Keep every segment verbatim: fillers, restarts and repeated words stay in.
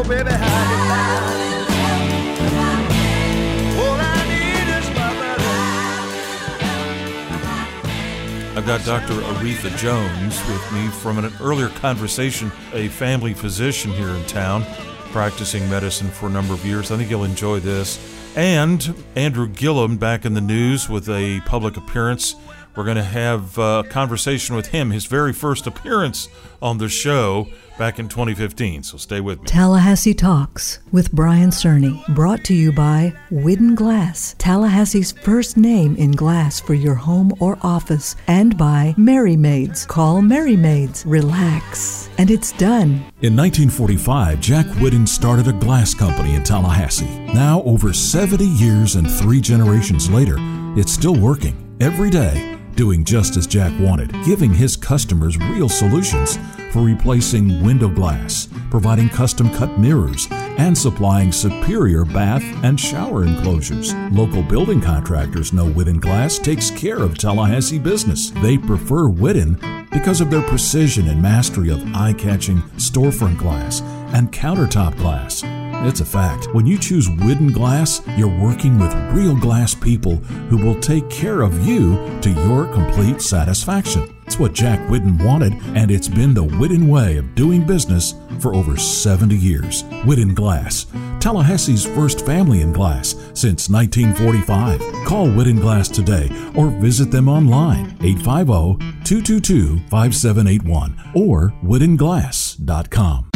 baby, how you like? All I need is my brother. I've got Doctor Aretha Jones with me from an earlier conversation, a family physician here in town, practicing medicine for a number of years. I think you'll enjoy this. And Andrew Gillum back in the news with a public appearance. We're going to have a conversation with him, his very first appearance on the show back in twenty fifteen, so stay with me. Tallahassee Talks with Brian Cerny, brought to you by Whidden Glass, Tallahassee's first name in glass for your home or office, and by Merry Maids. Call Merry Maids. Relax. And it's done. In nineteen forty-five, Jack Whidden started a glass company in Tallahassee. Now, over seventy years and three generations later, it's still working every day, doing just as Jack wanted, giving his customers real solutions for replacing window glass, providing custom-cut mirrors, and supplying superior bath and shower enclosures. Local building contractors know Whidden Glass takes care of Tallahassee business. They prefer Whidden because of their precision and mastery of eye-catching storefront glass and countertop glass. It's a fact. When you choose Whidden Glass, you're working with real glass people who will take care of you to your complete satisfaction. It's what Jack Whidden wanted, and it's been the Whidden way of doing business for over seventy years. Whidden Glass, Tallahassee's first family in glass since nineteen forty-five. Call Whidden Glass today or visit them online, eight five zero, two two two, five seven eight one or whidden glass dot com.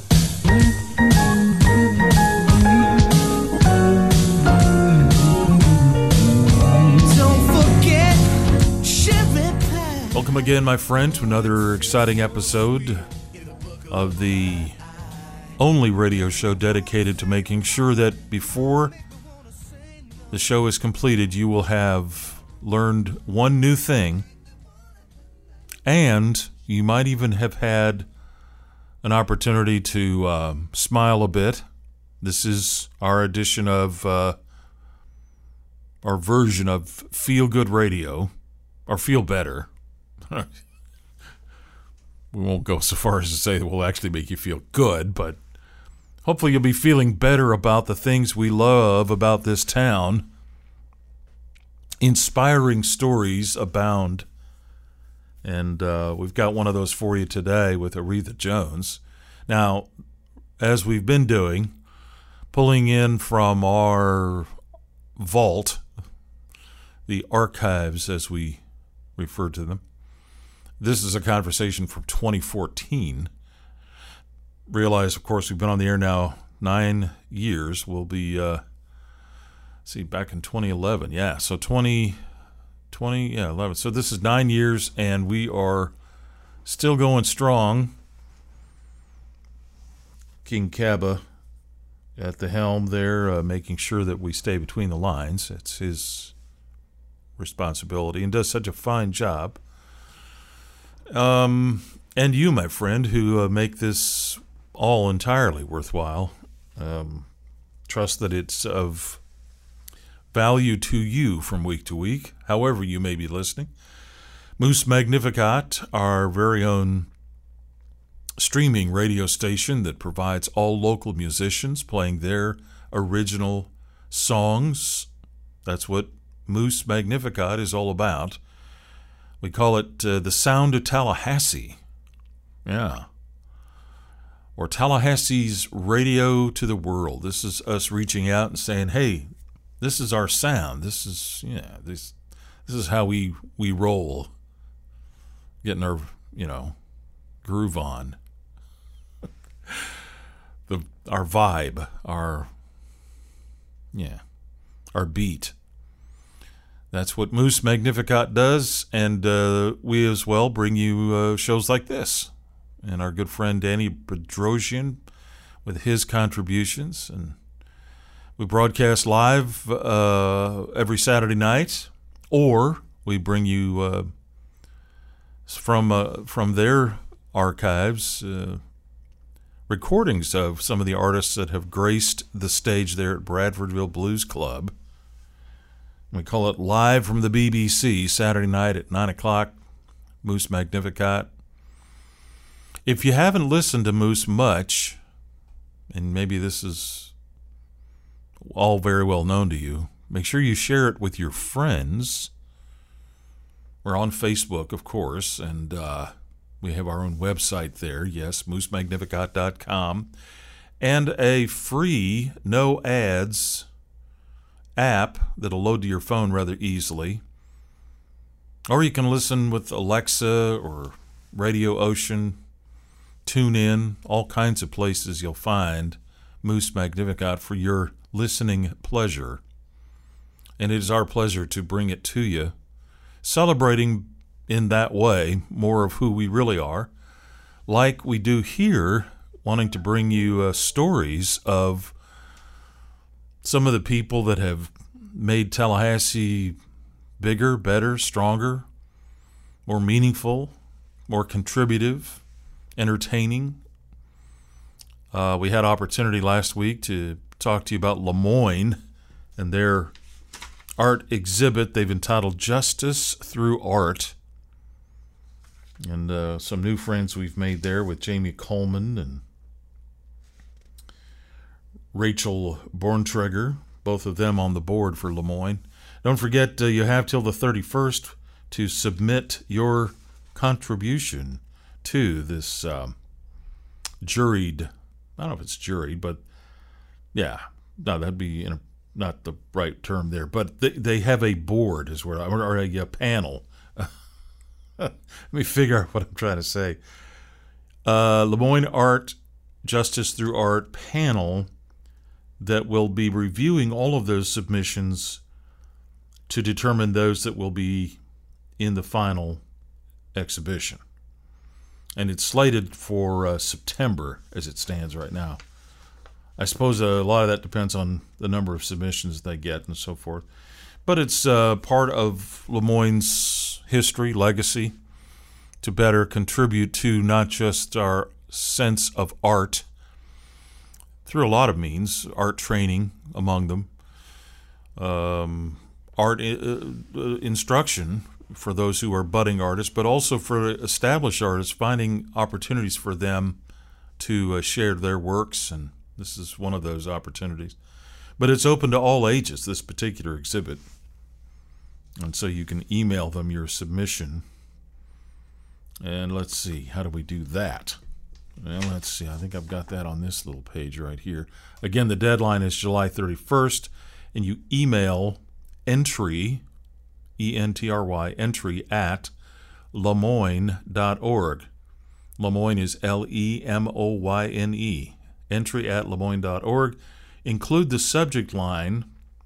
Welcome again, my friend, to another exciting episode of the only radio show dedicated to making sure that before the show is completed, you will have learned one new thing, and you might even have had an opportunity to uh, smile a bit. This is our edition of, uh, our version of Feel Good Radio, or Feel Better. We won't go so far as to say that we'll actually make you feel good, but hopefully you'll be feeling better about the things we love about this town. Inspiring stories abound, and uh, we've got one of those for you today with Aretha Jones. Now, as we've been doing, pulling in from our vault, the archives as we refer to them, this is a conversation from twenty fourteen. Realize, of course, we've been on the air now nine years. We'll be, uh, see, back in twenty eleven. Yeah, so twenty, twenty, yeah, eleven. So this is nine years, and we are still going strong. King Kaba at the helm there, uh, making sure that we stay between the lines. It's his responsibility, and does such a fine job. Um, and you, my friend, who uh, make this all entirely worthwhile. Um, trust that it's of value to you from week to week, however you may be listening. Moose Magnificat, our very own streaming radio station that provides all local musicians playing their original songs. That's what Moose Magnificat is all about. We call it uh, the Sound of Tallahassee. Yeah. Or Tallahassee's radio to the world. This is us reaching out and saying, hey, this is our sound. This is, yeah, this this is how we, we roll. Getting our, you know, groove on. the Our vibe, our, yeah, our beat. That's what Moose Magnificat does, and uh, we as well bring you uh, shows like this. And our good friend Danny Bedrosian with his contributions. And we broadcast live uh, every Saturday night, or we bring you uh, from uh, from their archives uh, recordings of some of the artists that have graced the stage there at Bradfordville Blues Club. We call it Live from the B B C, Saturday night at nine o'clock, Moose Magnificat. If you haven't listened to Moose much, and maybe this is all very well known to you, make sure you share it with your friends. We're on Facebook, of course, and uh, we have our own website there, yes, moose magnificat dot com, and a free, no ads app that'll load to your phone rather easily. Or you can listen with Alexa or Radio Ocean, TuneIn, all kinds of places you'll find Moose Magnificat for your listening pleasure. And it is our pleasure to bring it to you, celebrating in that way more of who we really are, like we do here, wanting to bring you uh, stories of some of the people that have made Tallahassee bigger, better, stronger, more meaningful, more contributive, entertaining. Uh, we had opportunity last week to talk to you about Lemoyne and their art exhibit they've entitled Justice Through Art. And uh, some new friends we've made there with Jamie Coleman and Rachel Borntrager, both of them on the board for Lemoyne. Don't forget, uh, you have till the thirty-first to submit your contribution to this um, juried, I don't know if it's juried, but yeah, no, that'd be in a, not the right term there, but they, they have a board, is where, or, or a, a panel. Let me figure out what I'm trying to say. Uh, Lemoyne Art, Justice Through Art panel that will be reviewing all of those submissions to determine those that will be in the final exhibition. And it's slated for uh, September as it stands right now. I suppose a lot of that depends on the number of submissions they get and so forth. But it's uh, part of Lemoyne's history, legacy, to better contribute to not just our sense of art through a lot of means, art training among them, um, art uh, uh, instruction for those who are budding artists, but also for established artists, finding opportunities for them to uh, share their works, and this is one of those opportunities. But it's open to all ages, this particular exhibit. And so you can email them your submission. And let's see, how do we do that? Well, let's see, I think I've got that on this little page right here. Again, the deadline is July thirty-first, and you email entry, E N T R Y, entry at lemoyne dot org. Lemoyne is L E M O Y N E. Entry at lemoyne dot org. Include the subject line,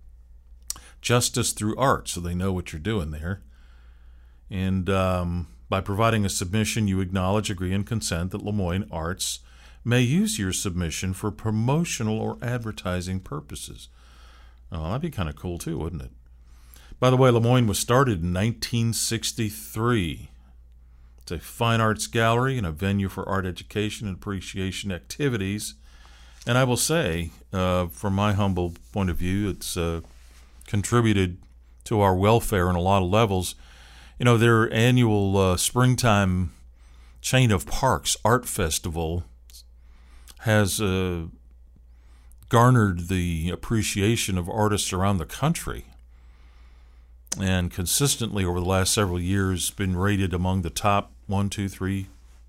Justice Through Art, so they know what you're doing there. And um, by providing a submission, you acknowledge, agree, and consent that Lemoyne Arts may use your submission for promotional or advertising purposes. Oh, that'd be kind of cool too, wouldn't it? By the way, Lemoyne was started in nineteen sixty-three. It's a fine arts gallery and a venue for art education and appreciation activities. And I will say, uh, from my humble point of view, it's uh, contributed to our welfare on a lot of levels. You know, their annual uh, springtime chain of parks art festival has uh, garnered the appreciation of artists around the country, and consistently over the last several years been rated among the top one, two, three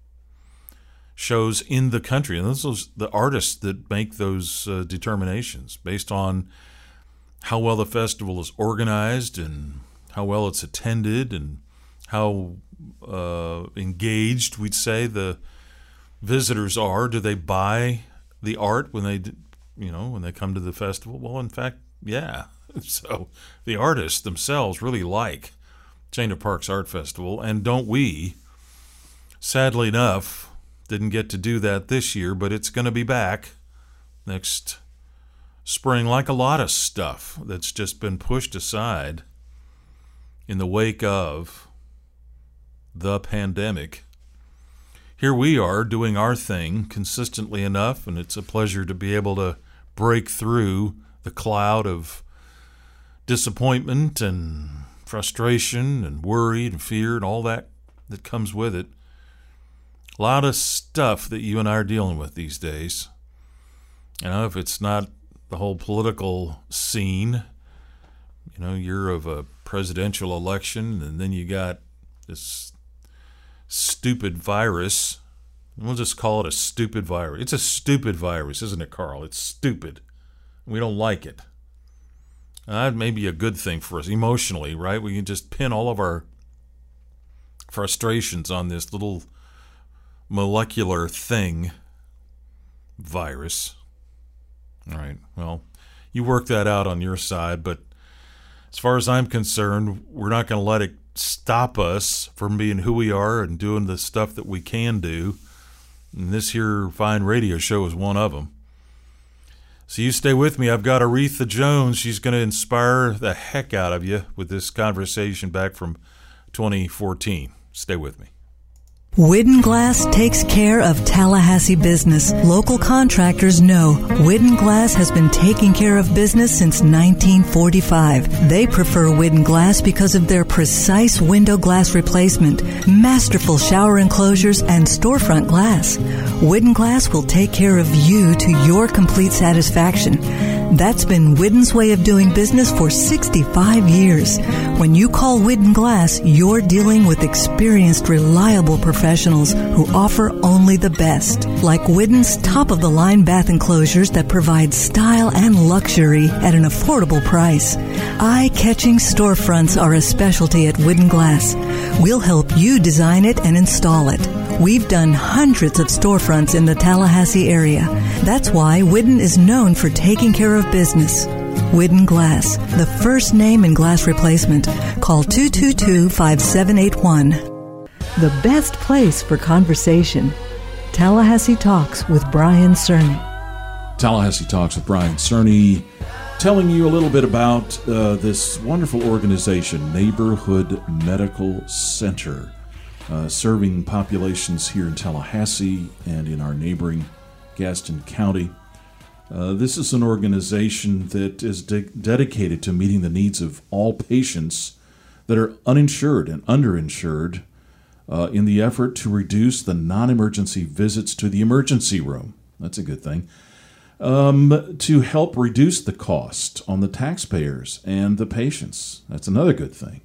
shows in the country. And those are the artists that make those uh, determinations based on how well the festival is organized and how well it's attended and how uh, engaged, we'd say, the visitors are. Do they buy the art when they, you know, when they come to the festival? Well, in fact, yeah. So the artists themselves really like Chain of Parks Art Festival, and don't we? Sadly enough, didn't get to do that this year, but it's going to be back next spring, like a lot of stuff that's just been pushed aside in the wake of the pandemic. Here we are doing our thing consistently enough, and it's a pleasure to be able to break through the cloud of disappointment and frustration and worry and fear and all that that comes with it. A lot of stuff that you and I are dealing with these days. You know, if it's not the whole political scene, you know, year of a presidential election, and then you got this stupid virus. We'll just call it a stupid virus. It's a stupid virus, isn't it, Carl? It's stupid. We don't like it. That may be a good thing for us emotionally, right? We can just pin all of our frustrations on this little molecular thing, virus. All right, well, you work that out on your side, but as far as I'm concerned, we're not going to let it stop us from being who we are and doing the stuff that we can do. And this here fine radio show is one of them. So you stay with me. I've got Aretha Jones. She's going to inspire the heck out of you with this conversation back from twenty fourteen. Stay with me. Widden Glass takes care of Tallahassee business. Local contractors know Widden Glass has been taking care of business since nineteen forty-five. They prefer Widden Glass because of their precise window glass replacement, masterful shower enclosures, and storefront glass. Widden Glass will take care of you to your complete satisfaction. That's been Widden's way of doing business for sixty-five years. When you call Widden Glass, you're dealing with experienced, reliable professionals who offer only the best. Like Widden's top-of-the-line bath enclosures that provide style and luxury at an affordable price. Eye-catching storefronts are a specialty at Widden Glass. We'll help you design it and install it. We've done hundreds of storefronts in the Tallahassee area. That's why Widden is known for taking care of business. Widden Glass, the first name in glass replacement. Call two two two, five seven eight one. The best place for conversation. Tallahassee Talks with Brian Cerny. Tallahassee Talks with Brian Cerny, telling you a little bit about uh, this wonderful organization, Neighborhood Medical Center, uh, serving populations here in Tallahassee and in our neighboring Gaston County. Uh, this is an organization that is de- dedicated to meeting the needs of all patients that are uninsured and underinsured uh, in the effort to reduce the non-emergency visits to the emergency room. That's a good thing. Um, to help reduce the cost on the taxpayers and the patients. That's another good thing.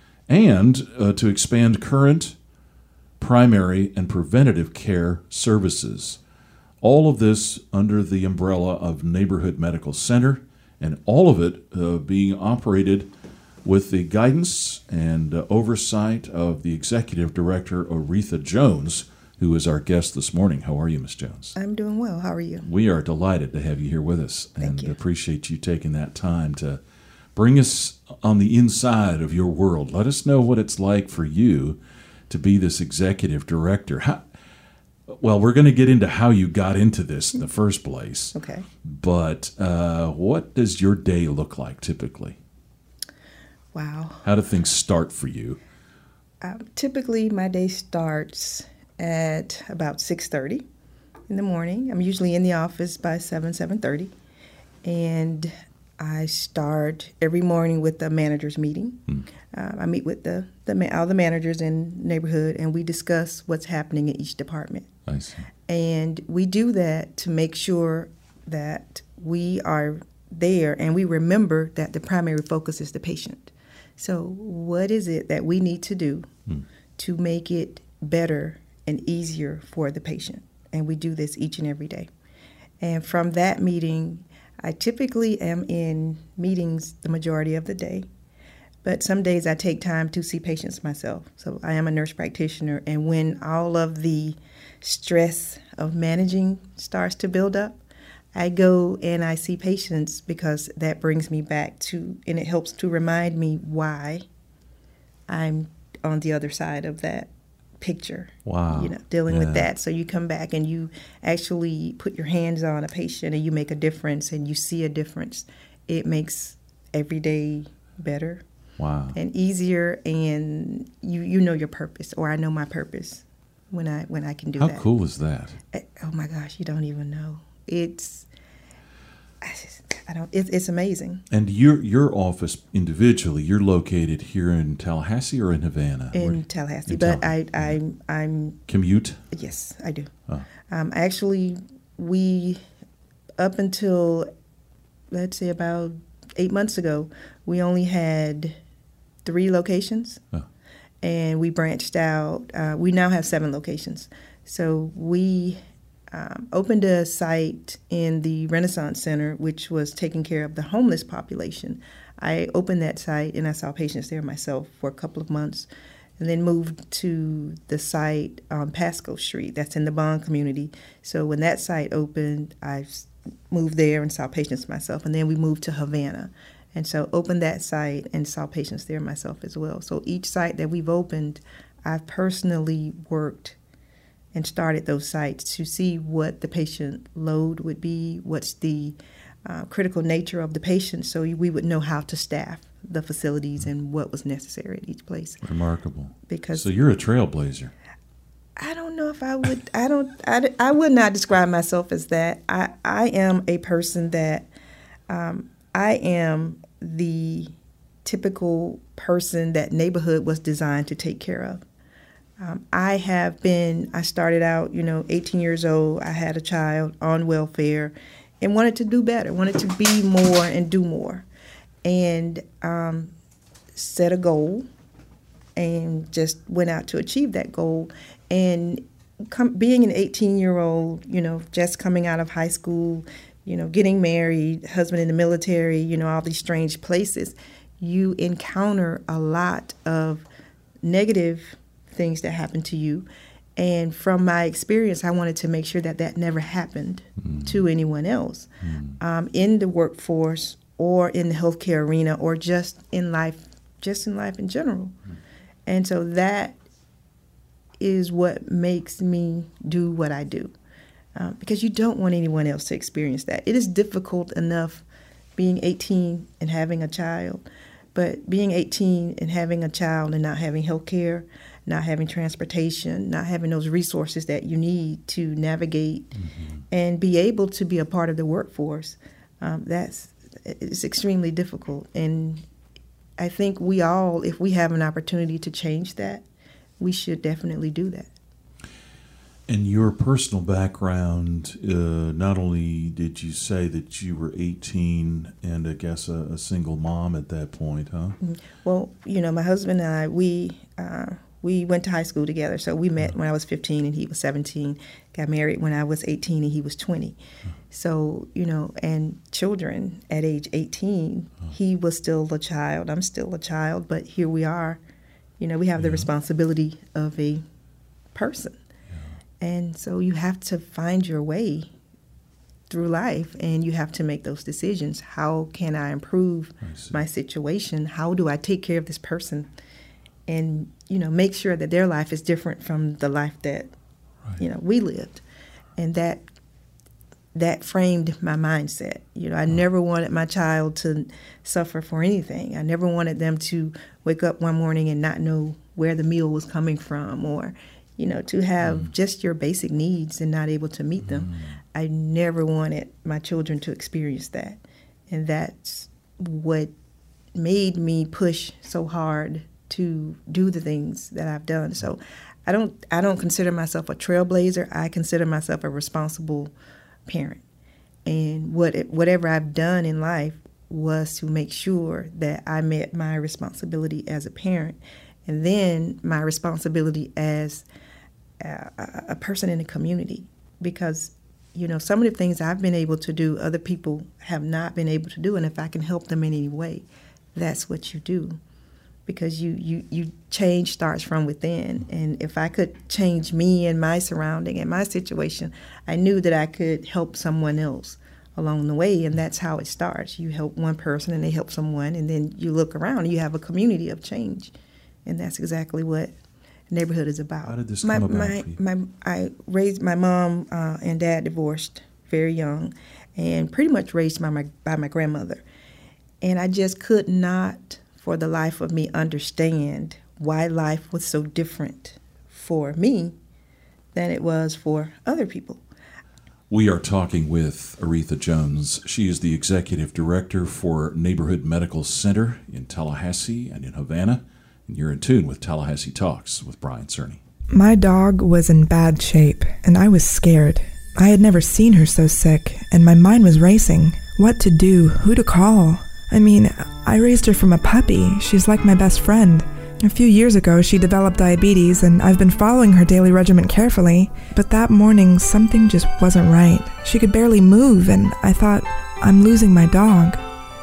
And uh, to expand current, primary, and preventative care services. All of this under the umbrella of Neighborhood Medical Center, and all of it uh, being operated with the guidance and uh, oversight of the Executive Director, Aretha Jones, who is our guest this morning. How are you, Miz Jones? I'm doing well. How are you? We are delighted to have you here with us, Thank and you. appreciate you taking that time to bring us on the inside of your world. Let us know what it's like for you to be this Executive Director. How, Well, we're going to get into how you got into this in the first place. Okay. But uh, what does your day look like typically? Wow. How do things start for you? Um, typically, my day starts at about six thirty in the morning. I'm usually in the office by seven, seven thirty. And I start every morning with the manager's meeting. Hmm. Uh, I meet with the, the all the managers in neighborhood, and we discuss what's happening in each department. I see. And we do that to make sure that we are there and we remember that the primary focus is the patient. So what is it that we need to do hmm. to make it better and easier for the patient? And we do this each and every day. And from that meeting, I typically am in meetings the majority of the day. But some days I take time to see patients myself. So I am a nurse practitioner, and when all of the stress of managing starts to build up, I go and I see patients because that brings me back to, and it helps to remind me why I'm on the other side of that picture. Wow. You know, dealing yeah. with that. So you come back and you actually put your hands on a patient and you make a difference and you see a difference. It makes every day better. Wow. And easier, and you, you know your purpose, or I know my purpose when I when I can do How that. How cool is that? I, oh my gosh, you don't even know. It's I, just, I don't. It's it's amazing. And your your office individually, you're located here in Tallahassee or in Havana? In Where, Tallahassee, in but Tallahassee. I I'm I'm commute. yes, I do. Oh. Um, actually, we up until, let's say, about eight months ago, we only had three locations, Huh. and we branched out. Uh, we now have seven locations. So we um, opened a site in the Renaissance Center, which was taking care of the homeless population. I opened that site, and I saw patients there myself for a couple of months, and then moved to the site on Pasco Street. That's in the Bond community. So when that site opened, I moved there and saw patients myself, and then we moved to Havana. And so opened that site and saw patients there myself as well. So each site that we've opened, I've personally worked and started those sites to see what the patient load would be, what's the uh, critical nature of the patient, so we would know how to staff the facilities and what was necessary at each place. Remarkable. Because So you're a trailblazer. I don't know if I would, I don't, I, I would not describe myself as that. I, I am a person that, um, I am the typical person that neighborhood was designed to take care of. Um, I have been, I started out, you know, eighteen years old. I had a child on welfare and wanted to do better, wanted to be more and do more. And um, set a goal and just went out to achieve that goal. And com- being an eighteen-year-old, you know, just coming out of high school, you know, getting married, husband in the military, you know, all these strange places, you encounter a lot of negative things that happen to you. And from my experience, I wanted to make sure that that never happened mm. to anyone else mm. um, in the workforce or in the healthcare arena or just in life, just in life in general. Mm. And so that is what makes me do what I do. Uh, because you don't want anyone else to experience that. It is difficult enough being eighteen and having a child, but being eighteen and having a child and not having health care, not having transportation, not having those resources that you need to navigate mm-hmm. and be able to be a part of the workforce, um, that's it's extremely difficult. And I think we all, if we have an opportunity to change that, we should definitely do that. And your personal background, uh, not only did you say that you were eighteen and I guess a, a single mom at that point, huh? Well, you know, my husband and I, we uh, we went to high school together. So we met when I was fifteen and he was seventeen, got married when I was eighteen and he was twenty. So, you know, and children at age eighteen, he was still a child. I'm still a child, but here we are. You know, we have the responsibility of a person. And so you have to find your way through life, and you have to make those decisions. How can I improve my situation? How do I take care of this person and, you know, make sure that their life is different from the life that, right. you know, we lived? And that that framed my mindset. You know, I right. never wanted my child to suffer for anything. I never wanted them to wake up one morning and not know where the meal was coming from, or you know, to have mm. just your basic needs and not able to meet them. Mm. I never wanted my children to experience that. And that's what made me push so hard to do the things that I've done. So I don't I don't consider myself a trailblazer. I consider myself a responsible parent. And what it, whatever I've done in life was to make sure that I met my responsibility as a parent, and then my responsibility as a, a person in the community. Because, you know, some of the things I've been able to do, other people have not been able to do. And if I can help them in any way, that's what you do. Because you, you, you change starts from within. And if I could change me and my surrounding and my situation, I knew that I could help someone else along the way. And that's how it starts. You help one person and they help someone, and then you look around and you have a community of change. And that's exactly what neighborhood is about. How did this my, come about my, for you? my, I raised my mom uh, and dad divorced very young, and pretty much raised by my by my grandmother. And I just could not, for the life of me, understand why life was so different for me than it was for other people. We are talking with Aretha Jones. She is the executive director for Neighborhood Medical Center in Tallahassee and in Havana. And you're in tune with Tallahassee Talks with Brian Cerny. My dog was in bad shape, and I was scared. I had never seen her so sick, and my mind was racing. What to do? Who to call? I mean, I raised her from a puppy. She's like my best friend. A few years ago, she developed diabetes, and I've been following her daily regimen carefully. But that morning, something just wasn't right. She could barely move, and I thought, I'm losing my dog.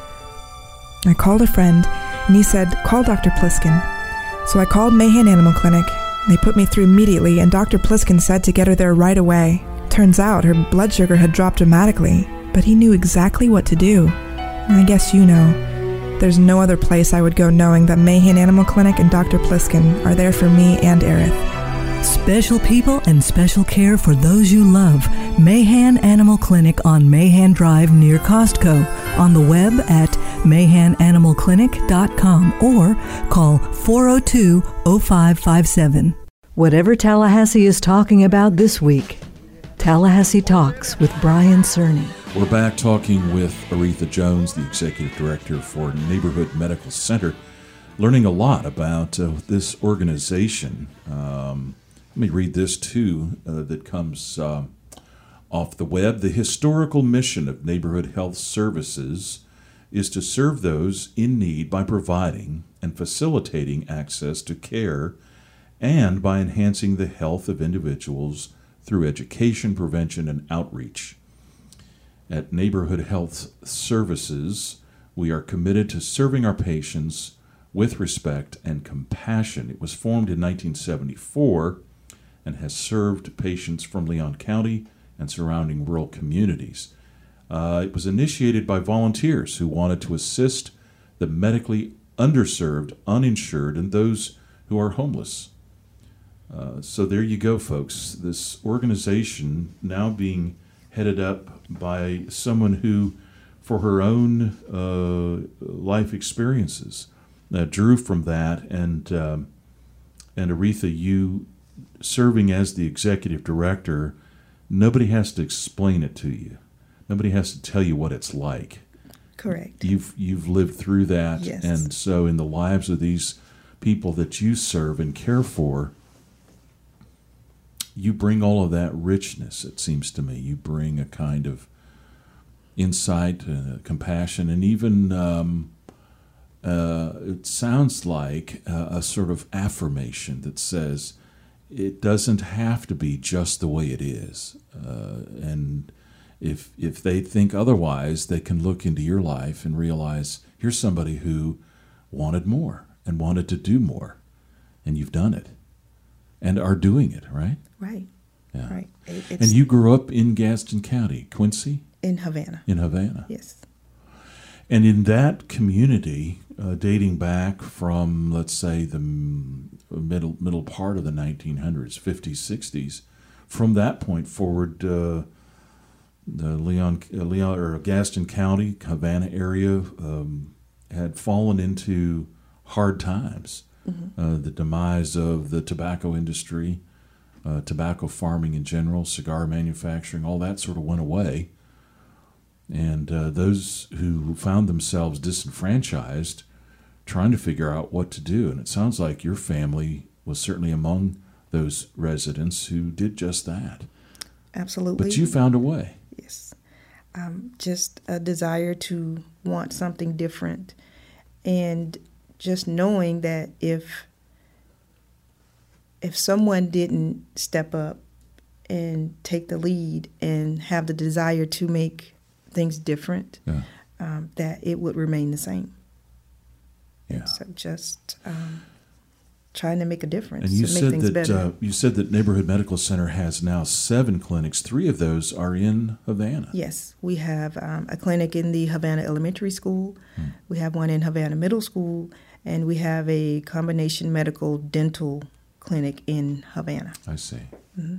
I called a friend, and he said, call Doctor Pliskin. So I called Mahan Animal Clinic. They put me through immediately, and Doctor Pliskin said to get her there right away. Turns out her blood sugar had dropped dramatically, but he knew exactly what to do. I guess you know. There's no other place I would go knowing that Mahan Animal Clinic and Doctor Pliskin are there for me and Aerith. Special people and special care for those you love. Mahan Animal Clinic on Mahan Drive near Costco. On the web at mahan animal clinic dot com or call four oh two, oh five five seven. Whatever Tallahassee is talking about this week, Tallahassee Talks with Brian Cerny. We're back talking with Aretha Jones, the Executive Director for Neighborhood Medical Center, learning a lot about uh, this organization. Um, let me read this too uh, that comes uh, off the web. The historical mission of Neighborhood Health Services is to serve those in need by providing and facilitating access to care and by enhancing the health of individuals through education, prevention, and outreach. At Neighborhood Health Services, we are committed to serving our patients with respect and compassion. It was formed in nineteen seventy-four and has served patients from Leon County and surrounding rural communities. Uh, it was initiated by volunteers who wanted to assist the medically underserved, uninsured, and those who are homeless. Uh, so there you go, folks. This organization now being headed up by someone who, for her own uh, life experiences, uh, drew from that. And um, and Aretha, you serving as the executive director, nobody has to explain it to you. Nobody has to tell you what it's like. Correct. You've you've lived through that, Yes. and so in the lives of these people that you serve and care for, you bring all of that richness, it seems to me. You bring a kind of insight, uh, compassion, and even um, uh, it sounds like uh, a sort of affirmation that says it doesn't have to be just the way it is. Uh, and if if they think otherwise, they can look into your life and realize here's somebody who wanted more and wanted to do more, and you've done it and are doing it, right? Right. Yeah. Right. It- it's And you grew up in Gaston County, Quincy? in Havana. In Havana. Yes. And in that community, uh, dating back from, let's say, the m- middle middle part of the nineteen hundreds, fifties, sixties, from that point forward, uh, the Leon, uh, Leon or Gaston County, Havana area um, had fallen into hard times. Mm-hmm. Uh, the demise of the tobacco industry, uh, tobacco farming in general, cigar manufacturing, all that sort of went away. And uh, those who found themselves disenfranchised, trying to figure out what to do. And it sounds like your family was certainly among those residents who did just that. Absolutely. But you found a way. Yes. Um, just a desire to want something different. And just knowing that if if someone didn't step up and take the lead and have the desire to make things different, Yeah. um, that it would remain the same. Yeah. So just um, trying to make a difference, And you to make said things that better. uh, you said that Neighborhood Medical Center has now seven clinics. Three of those are in Havana. Yes, we have um, a clinic in the Havana Elementary School. Hmm. We have one in Havana Middle School, and we have a combination medical dental clinic in Havana. I see. Mm-hmm.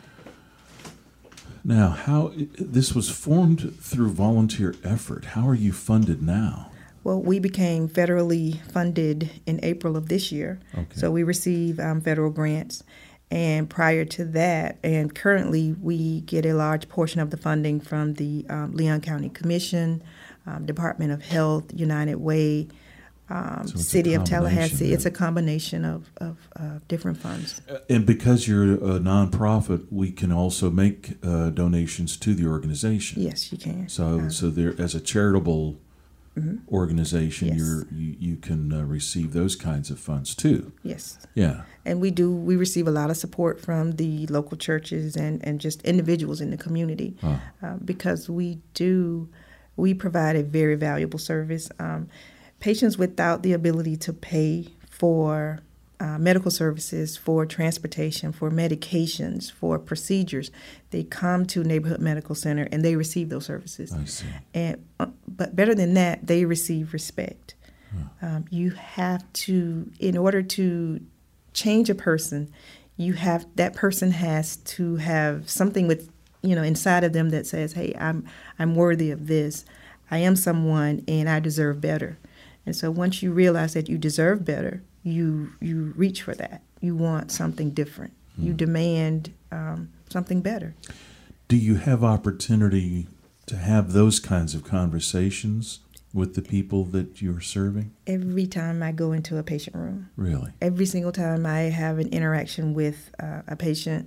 Now, how this was formed through volunteer effort. How are you funded now? Well, we became federally funded in April of this year. Okay. So we receive um, federal grants. And prior to that, and currently, we get a large portion of the funding from the um, Leon County Commission, um, Department of Health, United Way, um, So it's a City of combination Tallahassee. It's a then. combination of, of uh, different funds. And because you're a nonprofit, we can also make uh, donations to the organization. Yes, you can. So, Uh, so there, as a charitable organization, Yes. you're, you you can uh, receive those kinds of funds too. yes. Yeah. And we do, we receive a lot of support from the local churches and, and just individuals in the community Huh. uh, because we do, we provide a very valuable service. Um, patients without the ability to pay for uh, medical services, for transportation, for medications, for procedures, they come to Neighborhood Medical Center and they receive those services. I see. And uh, but better than that, they receive respect. Um, you have to, in order to change a person, you have that person has to have something with you know inside of them that says, "Hey, I'm I'm worthy of this. I am someone, and I deserve better." And so once you realize that you deserve better, you you reach for that. You want something different. You demand um, something better. Do you have opportunity to have those kinds of conversations with the people that you're serving? Every time I go into a patient room, Really? every single time I have an interaction with uh, a patient,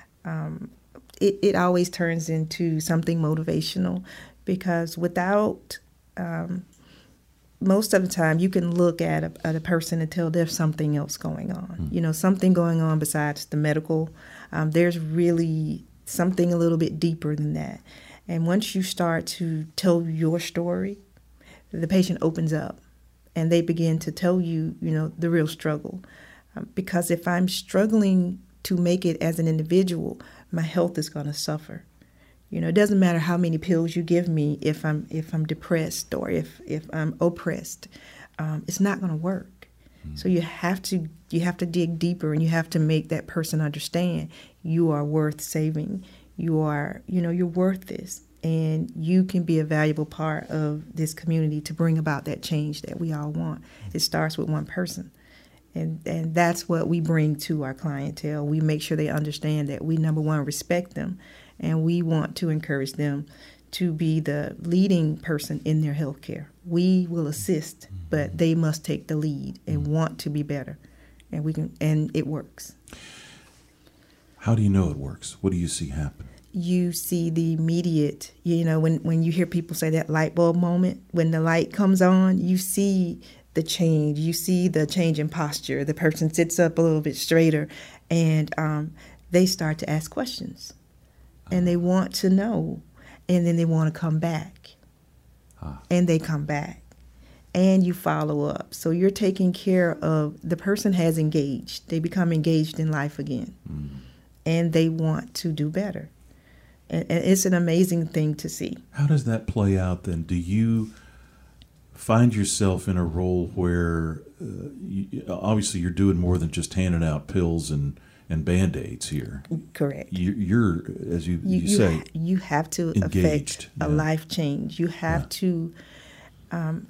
um, it, it always turns into something motivational because without, um, most of the time, you can look at a, at a person and tell there's something else going on. You know, something going on besides the medical. Um, there's really something a little bit deeper than that. And once you start to tell your story, the patient opens up and they begin to tell you, you know, the real struggle. Um, because if I'm struggling to make it as an individual, my health is going to suffer. You know, it doesn't matter how many pills you give me if I'm if I'm depressed or if, if I'm oppressed. Um, it's not going to work. Mm. So you have to you have to dig deeper and you have to make that person understand you are worth saving. You are, you know, you're worth this. And you can be a valuable part of this community to bring about that change that we all want. It starts with one person. And and that's what we bring to our clientele. We make sure they understand that we, number one, respect them, and we want to encourage them to be the leading person in their health care. We will assist, but they must take the lead and want to be better. And we can, and it works. How do you know it works? What do you see happen? You see the immediate, you know, when, when you hear people say that light bulb moment, when the light comes on, you see the change. You see the change in posture. The person sits up a little bit straighter and um, they start to ask questions and they want to know and then they want to come back Ah. and they come back and you follow up. So you're taking care of, the person has engaged. They become engaged in life again Mm. and they want to do better. And it's an amazing thing to see. How does that play out then? Do you find yourself in a role where uh, you, obviously you're doing more than just handing out pills and, and Band-Aids here? Correct. You, you're, as you, You, you, you, say, ha- you have to engaged, affect a yeah. life change. You have Yeah. to, um,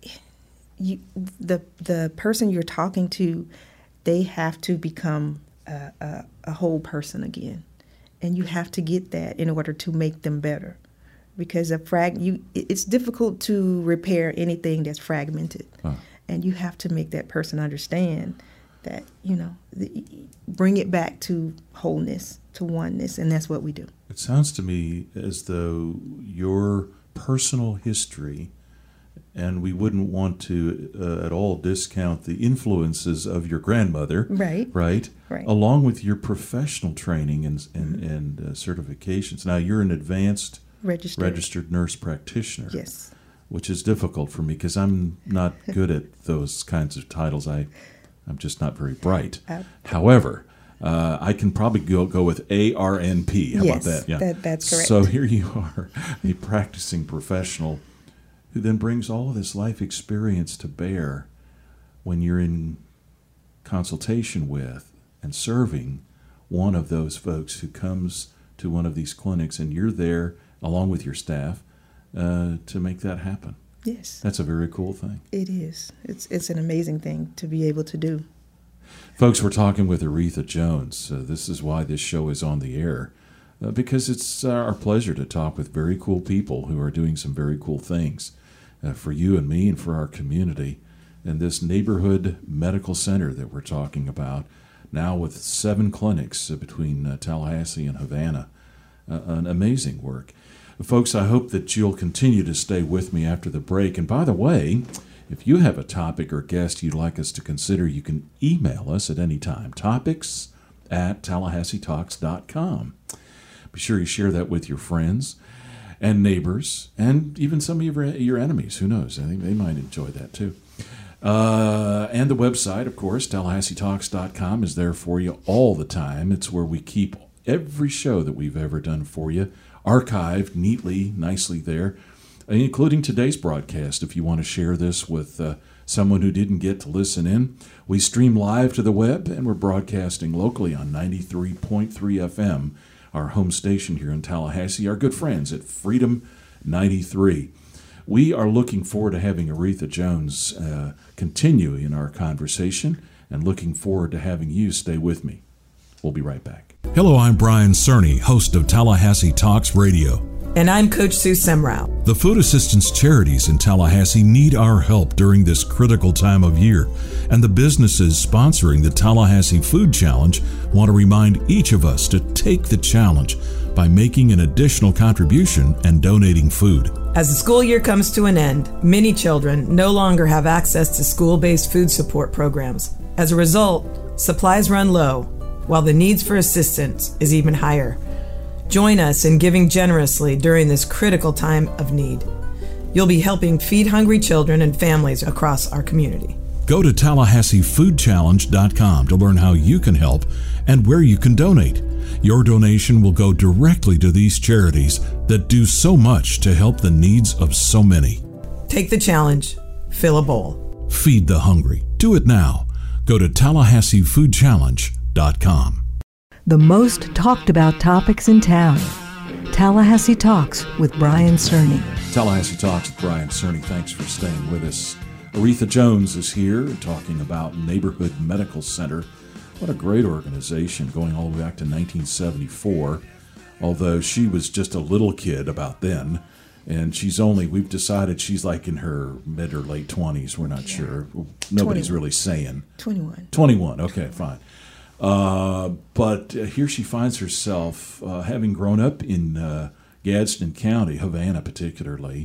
you the the person you're talking to, they have to become a, a, a whole person again. And you have to get that in order to make them better, because a frag you it's difficult to repair anything that's fragmented, Huh. and you have to make that person understand that you know the, bring it back to wholeness, to oneness, and that's what we do. It sounds to me as though your personal history, and we wouldn't want to uh, at all discount the influences of your grandmother, Right. Right, Right. along with your professional training and and, and uh, certifications. Now you're an advanced Registered. registered nurse practitioner, Yes. which is difficult for me because I'm not good at those kinds of titles. I I'm just not very bright. Uh, However, uh, I can probably go go with A R N P. How Yes, about that? that- that's correct. So here you are, a practicing professional who then brings all of this life experience to bear when you're in consultation with and serving one of those folks who comes to one of these clinics, and you're there along with your staff uh, to make that happen. Yes. That's a very cool thing. It is. It's it's an amazing thing to be able to do. Folks, we're talking with Aretha Jones. Uh, this is why this show is on the air, uh, because it's uh, our pleasure to talk with very cool people who are doing some very cool things uh, for you and me and for our community. and this neighborhood medical center that we're talking about, now with seven clinics between uh, Tallahassee and Havana. Uh, an amazing work. Folks, I hope that you'll continue to stay with me after the break. And by the way, if you have a topic or guest you'd like us to consider, you can email us at any time, topics at tallahassee talks dot com. Be sure you share that with your friends and neighbors and even some of your, your enemies. Who knows? I think they might enjoy that too. Uh, and the website, of course, tallahassee talks dot com is there for you all the time. It's where we keep every show that we've ever done for you archived neatly, nicely there, including today's broadcast. If you want to share this with uh, someone who didn't get to listen in, we stream live to the web, and we're broadcasting locally on ninety-three point three F M, our home station here in Tallahassee, our good friends at Freedom ninety-three. We are looking forward to having Aretha Jones uh, continue in our conversation, and looking forward to having you stay with me. We'll be right back. Hello, I'm Brian Cerny, host of Tallahassee Talks Radio. And I'm Coach Sue Semrau. The food assistance charities in Tallahassee need our help during this critical time of year, and the businesses sponsoring the Tallahassee Food Challenge want to remind each of us to take the challenge by making an additional contribution and donating food. As the school year comes to an end, many children no longer have access to school-based food support programs. As a result, supplies run low, while the needs for assistance is even higher. Join us in giving generously during this critical time of need. You'll be helping feed hungry children and families across our community. Go to tallahassee food challenge dot com to learn how you can help and where you can donate. Your donation will go directly to these charities that do so much to help the needs of so many. Take the challenge. Fill a bowl. Feed the hungry. Do it now. Go to tallahassee food challenge dot com. The most talked about topics in town. Tallahassee Talks with Brian Cerny. Tallahassee Talks with Brian Cerny. Thanks for staying with us. Aretha Jones is here talking about Neighborhood Medical Center. What a great organization, going all the way back to nineteen seventy-four, although she was just a little kid about then. And she's only, we've decided she's like in her mid or late twenties. We're not yeah. sure. Nobody's twenty-one. Really saying. twenty-one. twenty-one, okay, fine. Uh, but uh, here she finds herself, uh, having grown up in uh, Gadsden County, Havana particularly,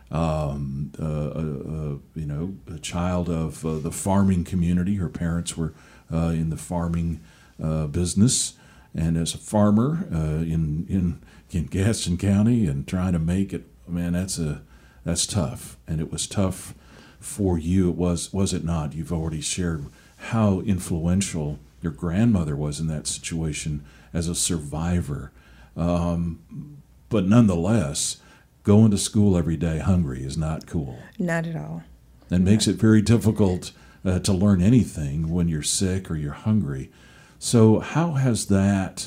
um, uh, uh, you know, a child of uh, the farming community. Her parents were uh, in the farming uh, business, and as a farmer uh, in in in Gadsden County and trying to make it, man, that's a that's tough, and it was tough for you. It was was it not? You've already shared how influential your grandmother was in that situation as a survivor. Um, but nonetheless, going to school every day hungry is not cool. Not at all. And makes it very difficult uh, to learn anything when you're sick or you're hungry. So how has that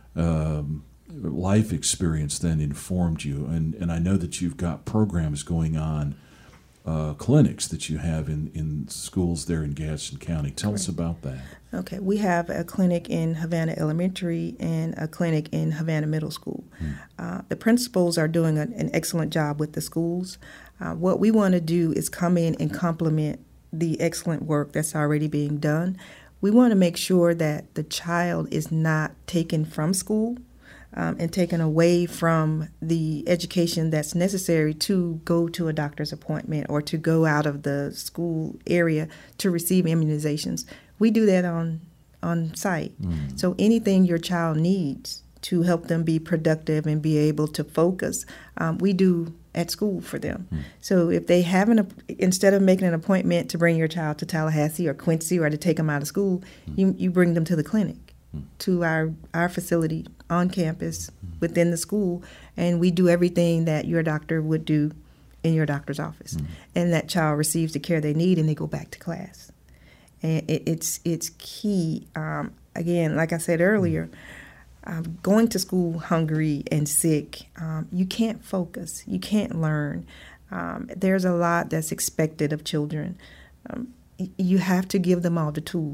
um, life experience then informed you? And, and I know that you've got programs going on, Uh, clinics that you have in, in schools there in Gadsden County. Tell Correct. Us about that. Okay, we have a clinic in Havana Elementary and a clinic in Havana Middle School. Hmm. Uh, the principals are doing a, an excellent job with the schools. Uh, what we want to do is come in and complement the excellent work that's already being done. We want to make sure that the child is not taken from school Um, and taken away from the education that's necessary to go to a doctor's appointment or to go out of the school area to receive immunizations. We do that on on site. Mm. So anything your child needs to help them be productive and be able to focus, um, we do at school for them. Mm. So if they have an, instead of making an appointment to bring your child to Tallahassee or Quincy or to take them out of school, mm. you, you bring them to the clinic, mm. to our, our facility on campus within the school, and we do everything that your doctor would do in your doctor's office. Mm. And that child receives the care they need, and they go back to class. And it, it's it's key. Um, again, like I said earlier, um, going to school hungry and sick, um, you can't focus. You can't learn. Um, there's a lot that's expected of children. Um, you have to give them all the tools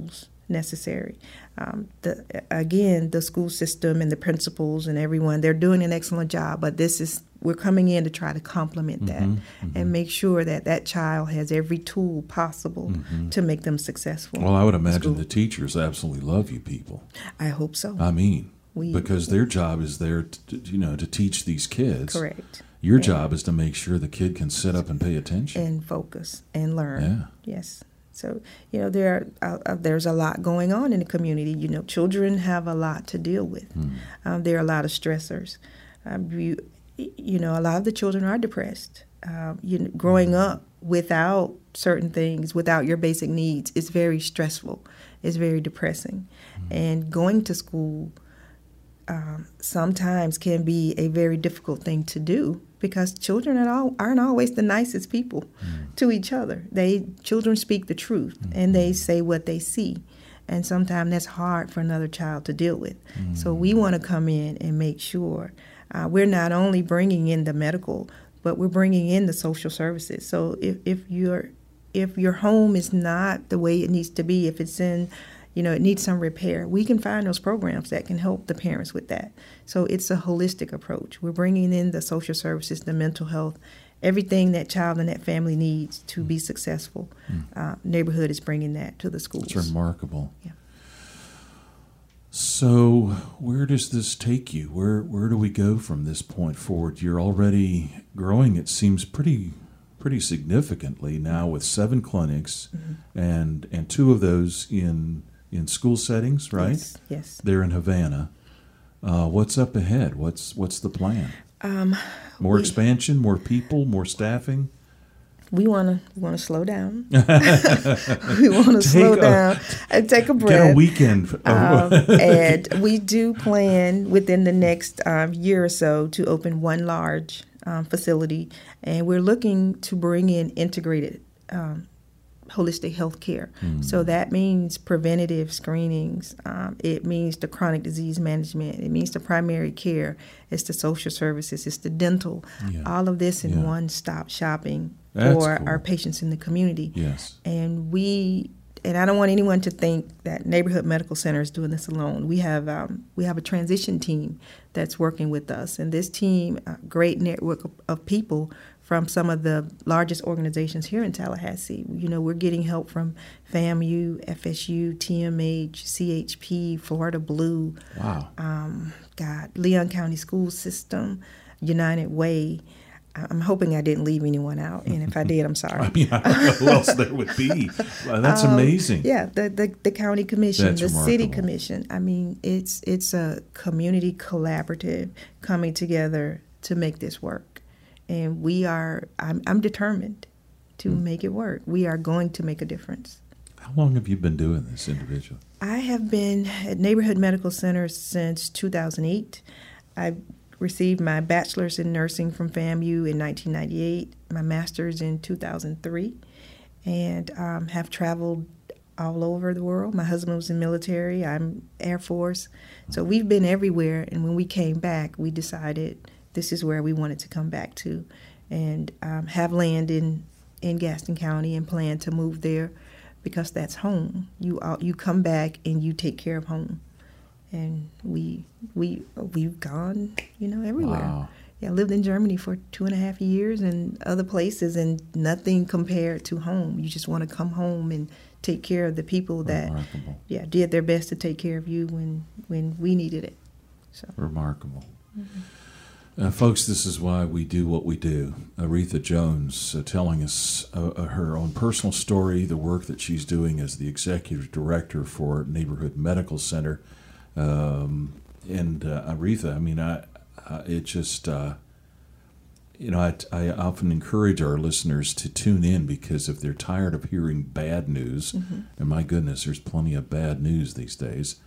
necessary. Um, the, again, the school system and the principals and everyone, they're doing an excellent job, but this is, we're coming in to try to complement that Mm-hmm, mm-hmm. and make sure that that child has every tool possible Mm-hmm. to make them successful. Well, I would in imagine school. the teachers absolutely love you people. I hope so. I mean, We- because their job is there, to, you know, to teach these kids. Correct. Your Yeah. job is to make sure the kid can sit up and pay attention. And focus and learn. Yeah. Yes. So, you know, there are, uh, there's a lot going on in the community. You know, children have a lot to deal with. Hmm. Um, there are a lot of stressors. Um, you, you know, a lot of the children are depressed. Um, you know, growing up without certain things, without your basic needs, is very stressful. It's very depressing. Hmm. And going to school um, sometimes can be a very difficult thing to do because children are all, aren't always the nicest people Mm. to each other. They children speak the truth Mm-hmm. and they say what they see, and sometimes that's hard for another child to deal with. So we Mm. want to come in and make sure uh, we're not only bringing in the medical, but we're bringing in the social services. So if if your if your home is not the way it needs to be, if it's in you know, it needs some repair, we can find those programs that can help the parents with that. So it's a holistic approach. We're bringing in the social services, the mental health, everything that child and that family needs to be successful. Uh, neighborhood is bringing that to the schools. It's remarkable. Yeah. So, where does this take you? Where where do we go from this point forward? You're already growing. It seems pretty pretty significantly now with seven clinics, Mm-hmm. and and two of those in in school settings, right? Yes. Yes. They're in Havana. Uh, what's up ahead? What's what's the plan? Um, More we- expansion, more people, more staffing. We want to we want to slow down. we want to slow a- down and take a breath. Get a weekend. um, and we do plan within the next um, year or so to open one large um, facility, and we're looking to bring in integrated um, holistic health care. So that means preventative screenings. Um, it means the chronic disease management. It means the primary care. It's the social services. It's the dental. Yeah. All of this in Yeah. one-stop shopping That's for cool. our patients in the community. Yes. And we, and I don't want anyone to think that Neighborhood Medical Center is doing this alone. We have um, we have a transition team that's working with us, and this team, a great network of, of people from some of the largest organizations here in Tallahassee. You know, we're getting help from FAMU, F S U, T M H, C H P, Florida Blue, Wow. um, God, Leon County School System, United Way. I- I'm hoping I didn't leave anyone out, and if I did, I'm sorry. I mean, I don't know who else there would be. Wow, that's Um, amazing. Yeah, the, the the county commission, That's the city remarkable. commission. I mean, it's it's a community collaborative coming together to make this work, and we are. I'm I'm determined to Hmm. make it work. We are going to make a difference. How long have you been doing this individually? I have been at Neighborhood Medical Center since two thousand eight. I received my bachelor's in nursing from FAMU in nineteen ninety-eight, my master's in two thousand three, and um, have traveled all over the world. My husband was in military, I'm Air Force. So we've been everywhere, and when we came back, we decided this is where we wanted to come back to, and um, have land in, in Gaston County and plan to move there because that's home. You all, you come back and you take care of home. And we we we've gone, you know, everywhere. Wow. Yeah, I lived in Germany for two and a half years and other places, and nothing compared to home. You just want to come home and take care of the people that, Remarkable. yeah, did their best to take care of you when when we needed it. So Remarkable. Uh, folks, this is why we do what we do. Aretha Jones uh, telling us uh, uh, her own personal story, the work that she's doing as the executive director for Neighborhood Medical Center. Um, and uh, Aretha, I mean, I, I it just, uh, you know, I, I often encourage our listeners to tune in because if they're tired of hearing bad news, and my goodness, there's plenty of bad news these days,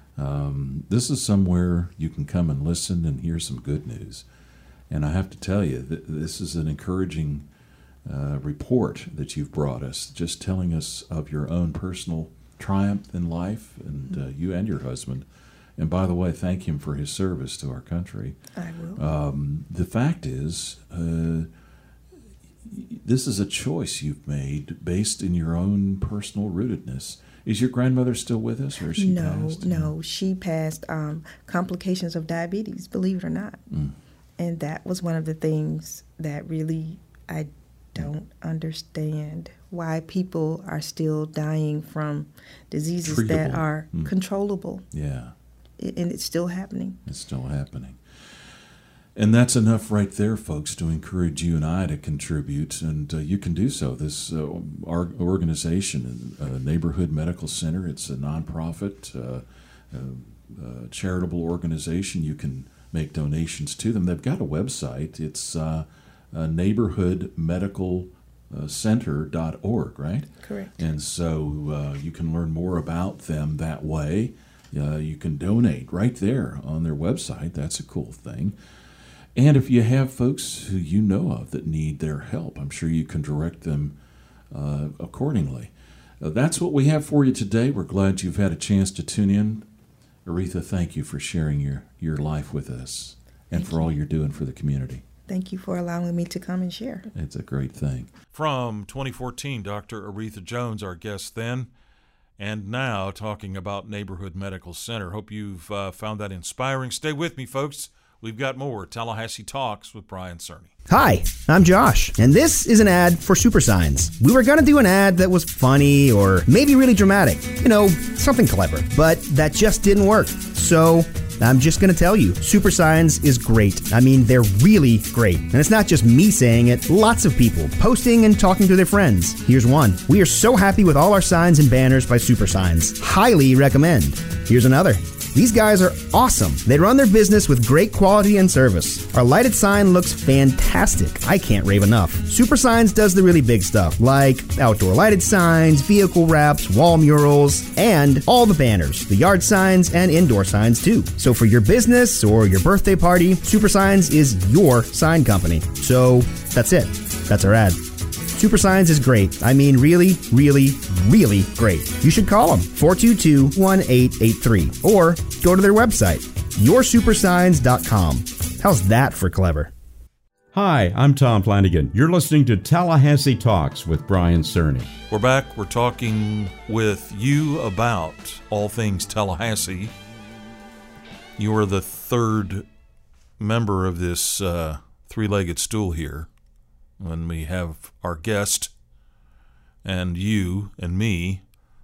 um, this is somewhere you can come and listen and hear some good news. And I have to tell you, th- this is an encouraging uh, report that you've brought us, just telling us of your own personal triumph in life, and uh, you and your husband. And by the way, thank him for his service to our country. I will. Um, the fact is, uh, this is a choice you've made based in your own personal rootedness. Is your grandmother still with us, or is she no, passed? no, she passed um, complications of diabetes, believe it or not. Mm. And that was one of the things that really I don't understand, why people are still dying from diseases Treatable. that are Mm. controllable. Yeah. I- And it's still happening. It's still happening. And that's enough right there, folks, to encourage you and I to contribute. And uh, you can do so. This uh, our organization, uh, Neighborhood Medical Center, it's a nonprofit, uh, uh, uh, charitable organization. You can make donations to them. They've got a website. It's uh, uh, neighborhood medical center dot org, right? Correct. And so uh, you can learn more about them that way. Uh, you can donate right there on their website. That's a cool thing. And if you have folks who you know of that need their help, I'm sure you can direct them uh, accordingly. Uh, that's what we have for you today. We're glad you've had a chance to tune in. Aretha, thank you for sharing your, your life with us and Thank for you. all you're doing for the community. Thank you for allowing me to come and share. It's a great thing. From twenty fourteen, Doctor Aretha Jones, our guest then, and now talking about Neighborhood Medical Center. Hope you've uh, found that inspiring. Stay with me, folks. We've got more Tallahassee Talks with Brian Cerny. Hi, I'm Josh, and this is an ad for Super Signs. We were going to do an ad that was funny or maybe really dramatic, you know, something clever, but that just didn't work. So I'm just going to tell you, Super Signs is great. I mean, they're really great. And it's not just me saying it, lots of people posting and talking to their friends. Here's one. We are so happy with all our signs and banners by Super Signs. Highly recommend. Here's another. These guys are awesome. They run their business with great quality and service. Our lighted sign looks fantastic. I can't rave enough. Super Signs does the really big stuff, like outdoor lighted signs, vehicle wraps, wall murals, and all the banners, the yard signs, and indoor signs too. So for your business or your birthday party, Super Signs is your sign company. So that's it. That's our ad. Super Signs is great. I mean, really, really, really great. You should call them, four two two, one eight eight three, or go to their website, your super signs dot com. How's that for clever? Hi, I'm Tom Flanagan. You're listening to Tallahassee Talks with Brian Cerny. We're back. We're talking with you about all things Tallahassee. You are the third member of this uh, three-legged stool here. When we have our guest and you and me.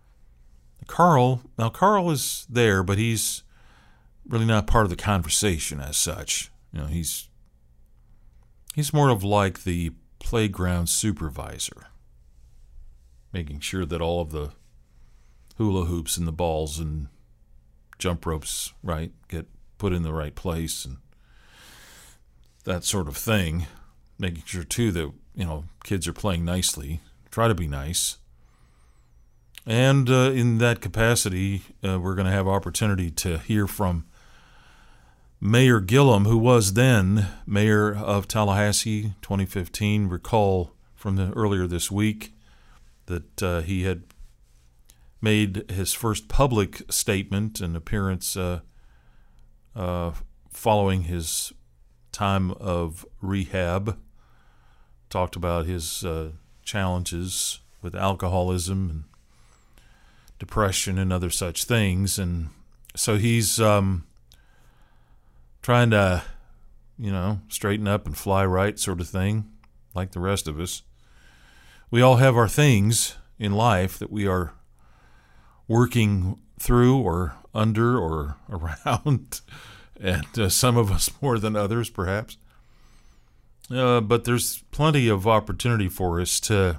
Carl, now Carl is there, but he's really not part of the conversation as such. You know, he's he's more of like the playground supervisor, making sure that all of the hula hoops and the balls and jump ropes, right, get put in the right place and that sort of thing. Making sure, too, that, you know, kids are playing nicely. Try to be nice. And uh, in that capacity, uh, we're going to have opportunity to hear from Mayor Gillum, who was then mayor of Tallahassee, twenty fifteen. Recall from the, earlier this week that uh, he had made his first public statement and appearance uh, uh, following his time of rehab. Talked about his uh, challenges with alcoholism and depression and other such things, and so he's um, trying to, you know, straighten up and fly right, sort of thing, like the rest of us. We all have our things in life that we are working through or under or around. And uh, some of us more than others, perhaps. Uh, but there's plenty of opportunity for us to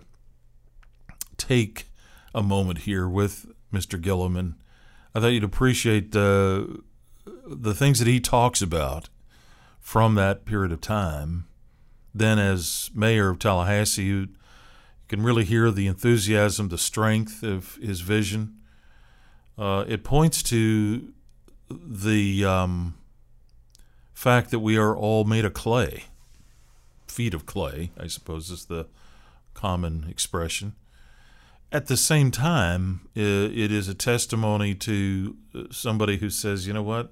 take a moment here with Mister Gillum. And I thought you'd appreciate uh, the things that he talks about from that period of time. Then as mayor of Tallahassee, you can really hear the enthusiasm, the strength of his vision. Uh, it points to the um, fact that we are all made of clay, feet of clay, I suppose is the common expression. At the same time, it is a testimony to somebody who says, you know what,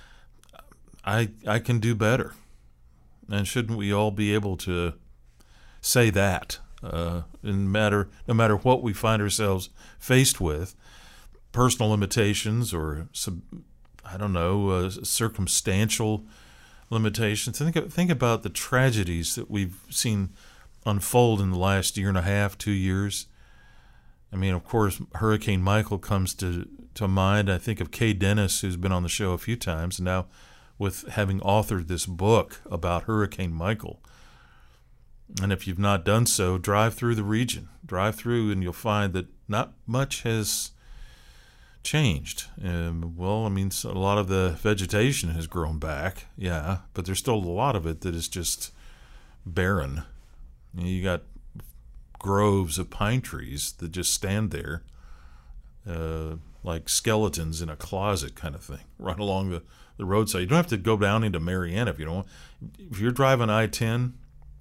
I I can do better. And shouldn't we all be able to say that uh, in matter no matter what we find ourselves faced with? personal limitations or some, I don't know, uh, circumstantial limitations. Think think about the tragedies that we've seen unfold in the last year and a half, two years. I mean, of course, Hurricane Michael comes to, to mind. I think of Kay Dennis, who's been on the show a few times, and now with having authored this book about Hurricane Michael. And if you've not done so, drive through the region. Drive through and you'll find that not much has changed. Um, well, I mean, a lot of the vegetation has grown back, yeah, but there's still a lot of it that is just barren. You know, you got groves of pine trees that just stand there uh, like skeletons in a closet kind of thing, right along the, the roadside. You don't have to go down into Marianna if you don't want. If you're driving I ten,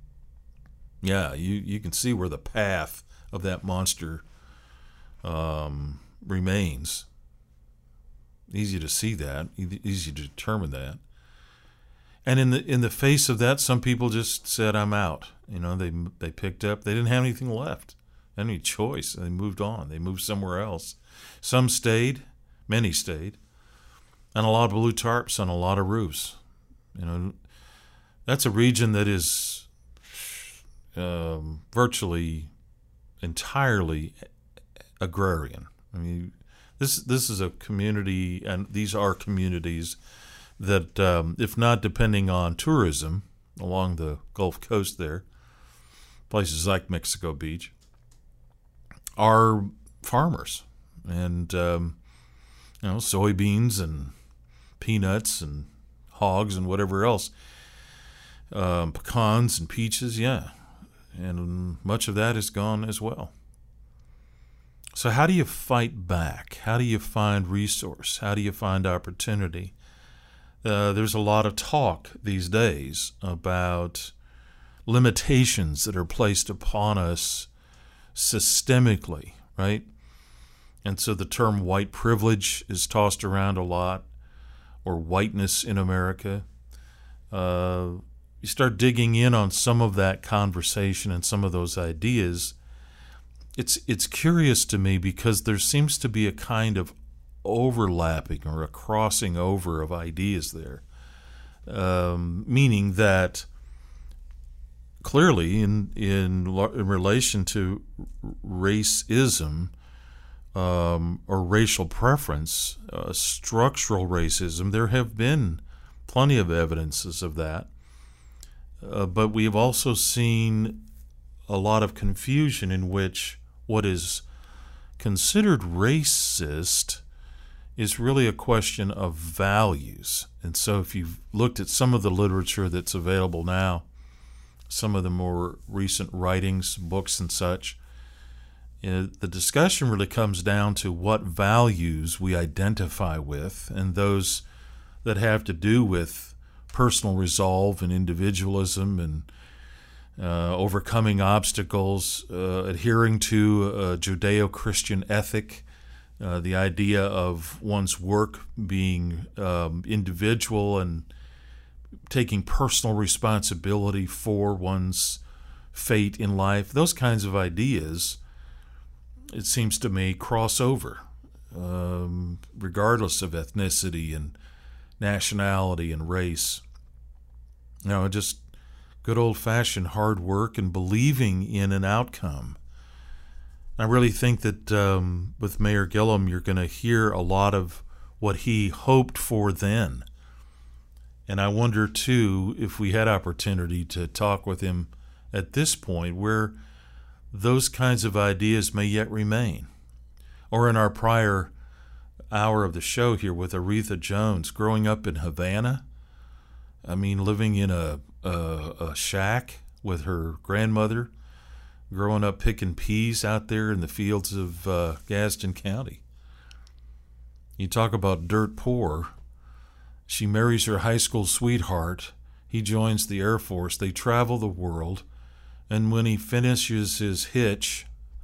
yeah, you, you can see where the path of that monster um, remains. Easy to see that, easy to determine that. And in the in the face of that, some people just said, "I'm out." You know, they they picked up. They didn't have anything left, any choice. They moved on. They moved somewhere else. Some stayed, many stayed, and a lot of blue tarps on a lot of roofs. You know, that's a region that is um, virtually entirely agrarian. I mean, this this is a community, and these are communities that, um, if not depending on tourism along the Gulf Coast there, places like Mexico Beach, are farmers. And, um, you know, soybeans and peanuts and hogs and whatever else, um, pecans and peaches, yeah. And much of that is gone as well. So how do you fight back? How do you find resource? How do you find opportunity? Uh, there's a lot of talk these days about limitations that are placed upon us systemically, right? And so the term white privilege is tossed around a lot, or whiteness in America. Uh, you start digging in on some of that conversation and some of those ideas. It's it's curious to me because there seems to be a kind of overlapping or a crossing over of ideas there, um, meaning that clearly in, in in relation to racism um, or racial preference, uh, structural racism, there have been plenty of evidences of that, uh, but we have also seen a lot of confusion in which what is considered racist is really a question of values. And so if you've looked at some of the literature that's available now, some of the more recent writings, books and such, you know, the discussion really comes down to what values we identify with, and those that have to do with personal resolve and individualism and uh, overcoming obstacles, uh, adhering to a Judeo-Christian ethic, Uh, the idea of one's work being um, individual and taking personal responsibility for one's fate in life, those kinds of ideas, it seems to me, cross over, um, regardless of ethnicity and nationality and race. You know, just good old-fashioned hard work and believing in an outcome. I really think that um, with Mayor Gillum, you're going to hear a lot of what he hoped for then. And I wonder, too, if we had opportunity to talk with him at this point, where those kinds of ideas may yet remain. Or in our prior hour of the show here with Aretha Jones, growing up in Havana, I mean, living in a, a, a shack with her grandmother, growing up picking peas out there in the fields of uh, Gadsden County. You talk about dirt poor. She marries her high school sweetheart. He joins the Air Force. They travel the world. And when he finishes his hitch,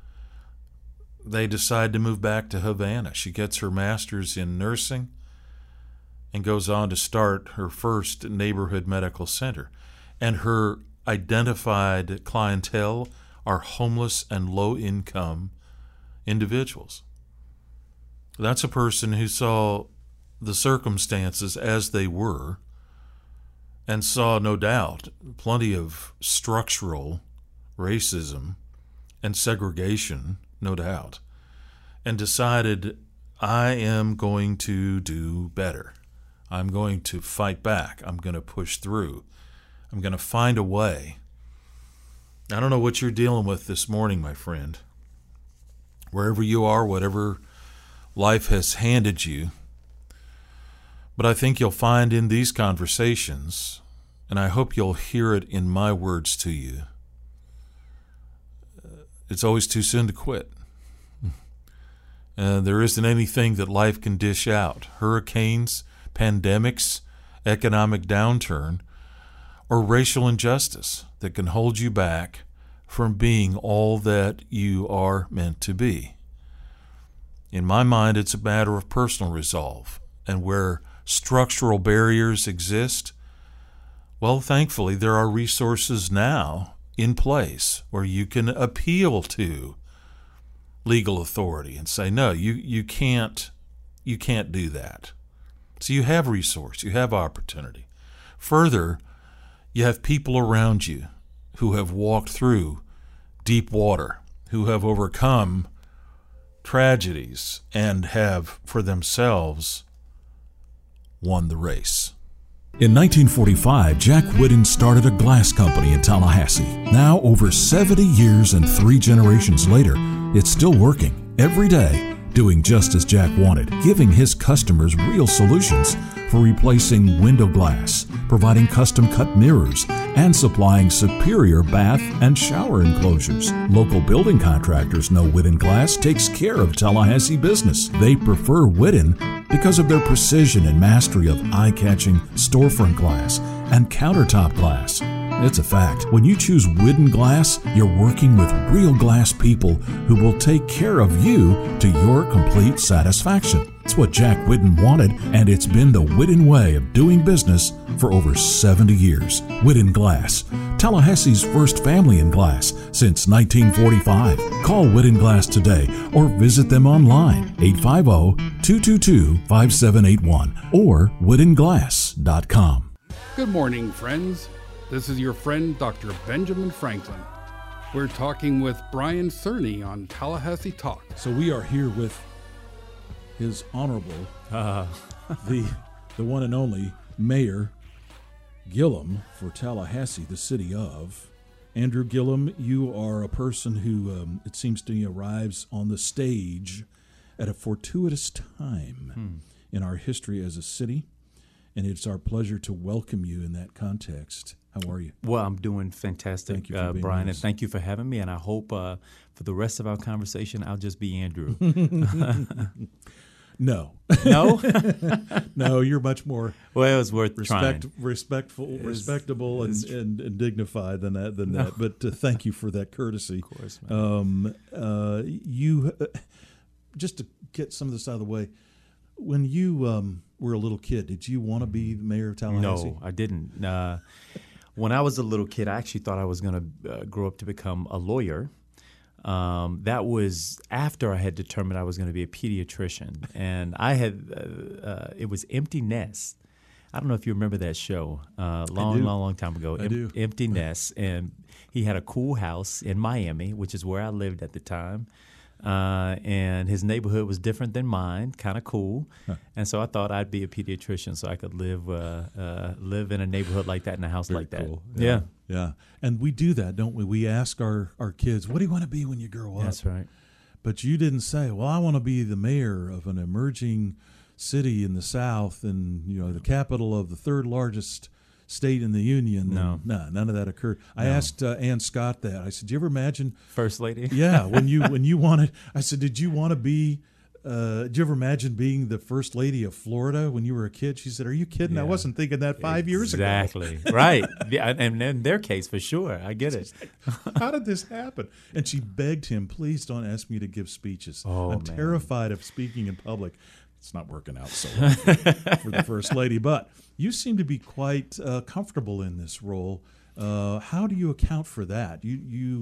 they decide to move back to Havana. She gets her master's in nursing and goes on to start her first neighborhood medical center. And her identified clientele are homeless and low-income individuals. That's a person who saw the circumstances as they were and saw, no doubt, plenty of structural racism and segregation, no doubt, and decided, I am going to do better. I'm going to fight back. I'm going to push through. I'm going to find a way. I don't know what you're dealing with this morning, my friend. Wherever you are, whatever life has handed you. But I think you'll find in these conversations, and I hope you'll hear it in my words to you, it's always too soon to quit. Uh, there isn't anything that life can dish out. Hurricanes, pandemics, economic downturn, or racial injustice that can hold you back from being all that you are meant to be. In my mind, it's a matter of personal resolve, and where structural barriers exist, well, thankfully, there are resources now in place where you can appeal to legal authority and say, no, you, you can't you can't do that. So you have resource, you have opportunity. Further, you have people around you who have walked through deep water, who have overcome tragedies and have for themselves won the race. In nineteen forty-five, Jack Whitten started a glass company in Tallahassee. Now, over seventy years and three generations later, it's still working every day, doing just as Jack wanted, giving his customers real solutions for replacing window glass, providing custom-cut mirrors, and supplying superior bath and shower enclosures. Local building contractors know Whitten Glass takes care of Tallahassee business. They prefer Whitten because of their precision and mastery of eye-catching storefront glass and countertop glass. It's a fact. When you choose Whitten Glass, you're working with real glass people who will take care of you to your complete satisfaction. It's what Jack Whitten wanted, and it's been the Whitten way of doing business for over seventy years. Whitten Glass, Tallahassee's first family in glass since nineteen forty-five. Call Whitten Glass today or visit them online, eight five zero, two two two, five seven eight one or whitten glass dot com. Good morning, friends. This is your friend, Doctor Benjamin Franklin. We're talking with Brian Cerny on Tallahassee Talk. So we are here with His Honorable, uh, the the one and only Mayor Gillum for Tallahassee, the city of. Andrew Gillum, you are a person who, um, it seems to me, arrives on the stage at a fortuitous time hmm. in our history as a city, and it's our pleasure to welcome you in that context. How are you? Well, I'm doing fantastic, thank you for uh, being Brian, nice. and thank you for having me. And I hope uh, for the rest of our conversation, I'll just be Andrew. No. No? No, you're much more well, it was worth respect, trying. respectful, It's, respectable, and, and, and dignified than that. Than no. that. But uh, thank you for that courtesy. Of course, man. Um, uh, you, uh, just to get some of this out of the way, when you um, were a little kid, did you want to be the mayor of Tallahassee? No, I didn't. Uh, when I was a little kid, I actually thought I was going to uh, grow up to become a lawyer. Um, that was after I had determined I was going to be a pediatrician, and I had uh, uh, it was Empty Nest. I don't know if you remember that show, uh, long, long, long time ago. I em- do. Empty Nest, and he had a cool house in Miami, which is where I lived at the time. Uh, and his neighborhood was different than mine, kind of cool. Huh. And so I thought I'd be a pediatrician so I could live uh, uh, live in a neighborhood like that, in a house Very like that. cool. Yeah. yeah. Yeah. And we do that, don't we? We ask our, our kids, what do you want to be when you grow up? That's right. But you didn't say, well, I want to be the mayor of an emerging city in the South and, you know, the capital of the third largest state in the union. No. No, none of that occurred. I No. asked uh, Ann Scott that. I said, "Do you ever imagine First lady?" Yeah, when you when you wanted, I said, "Did you want to be? Uh, did you ever imagine being the first lady of Florida when you were a kid?" She said, "Are you kidding? Yeah. I wasn't thinking that five years ago." Exactly. Right. Yeah, and in their case, for sure, I get it. How did this happen? And she begged him, "Please don't ask me to give speeches. Oh, I'm man. terrified of speaking in public." It's not working out so well for, for the first lady, but you seem to be quite uh, comfortable in this role. Uh, how do you account for that? You you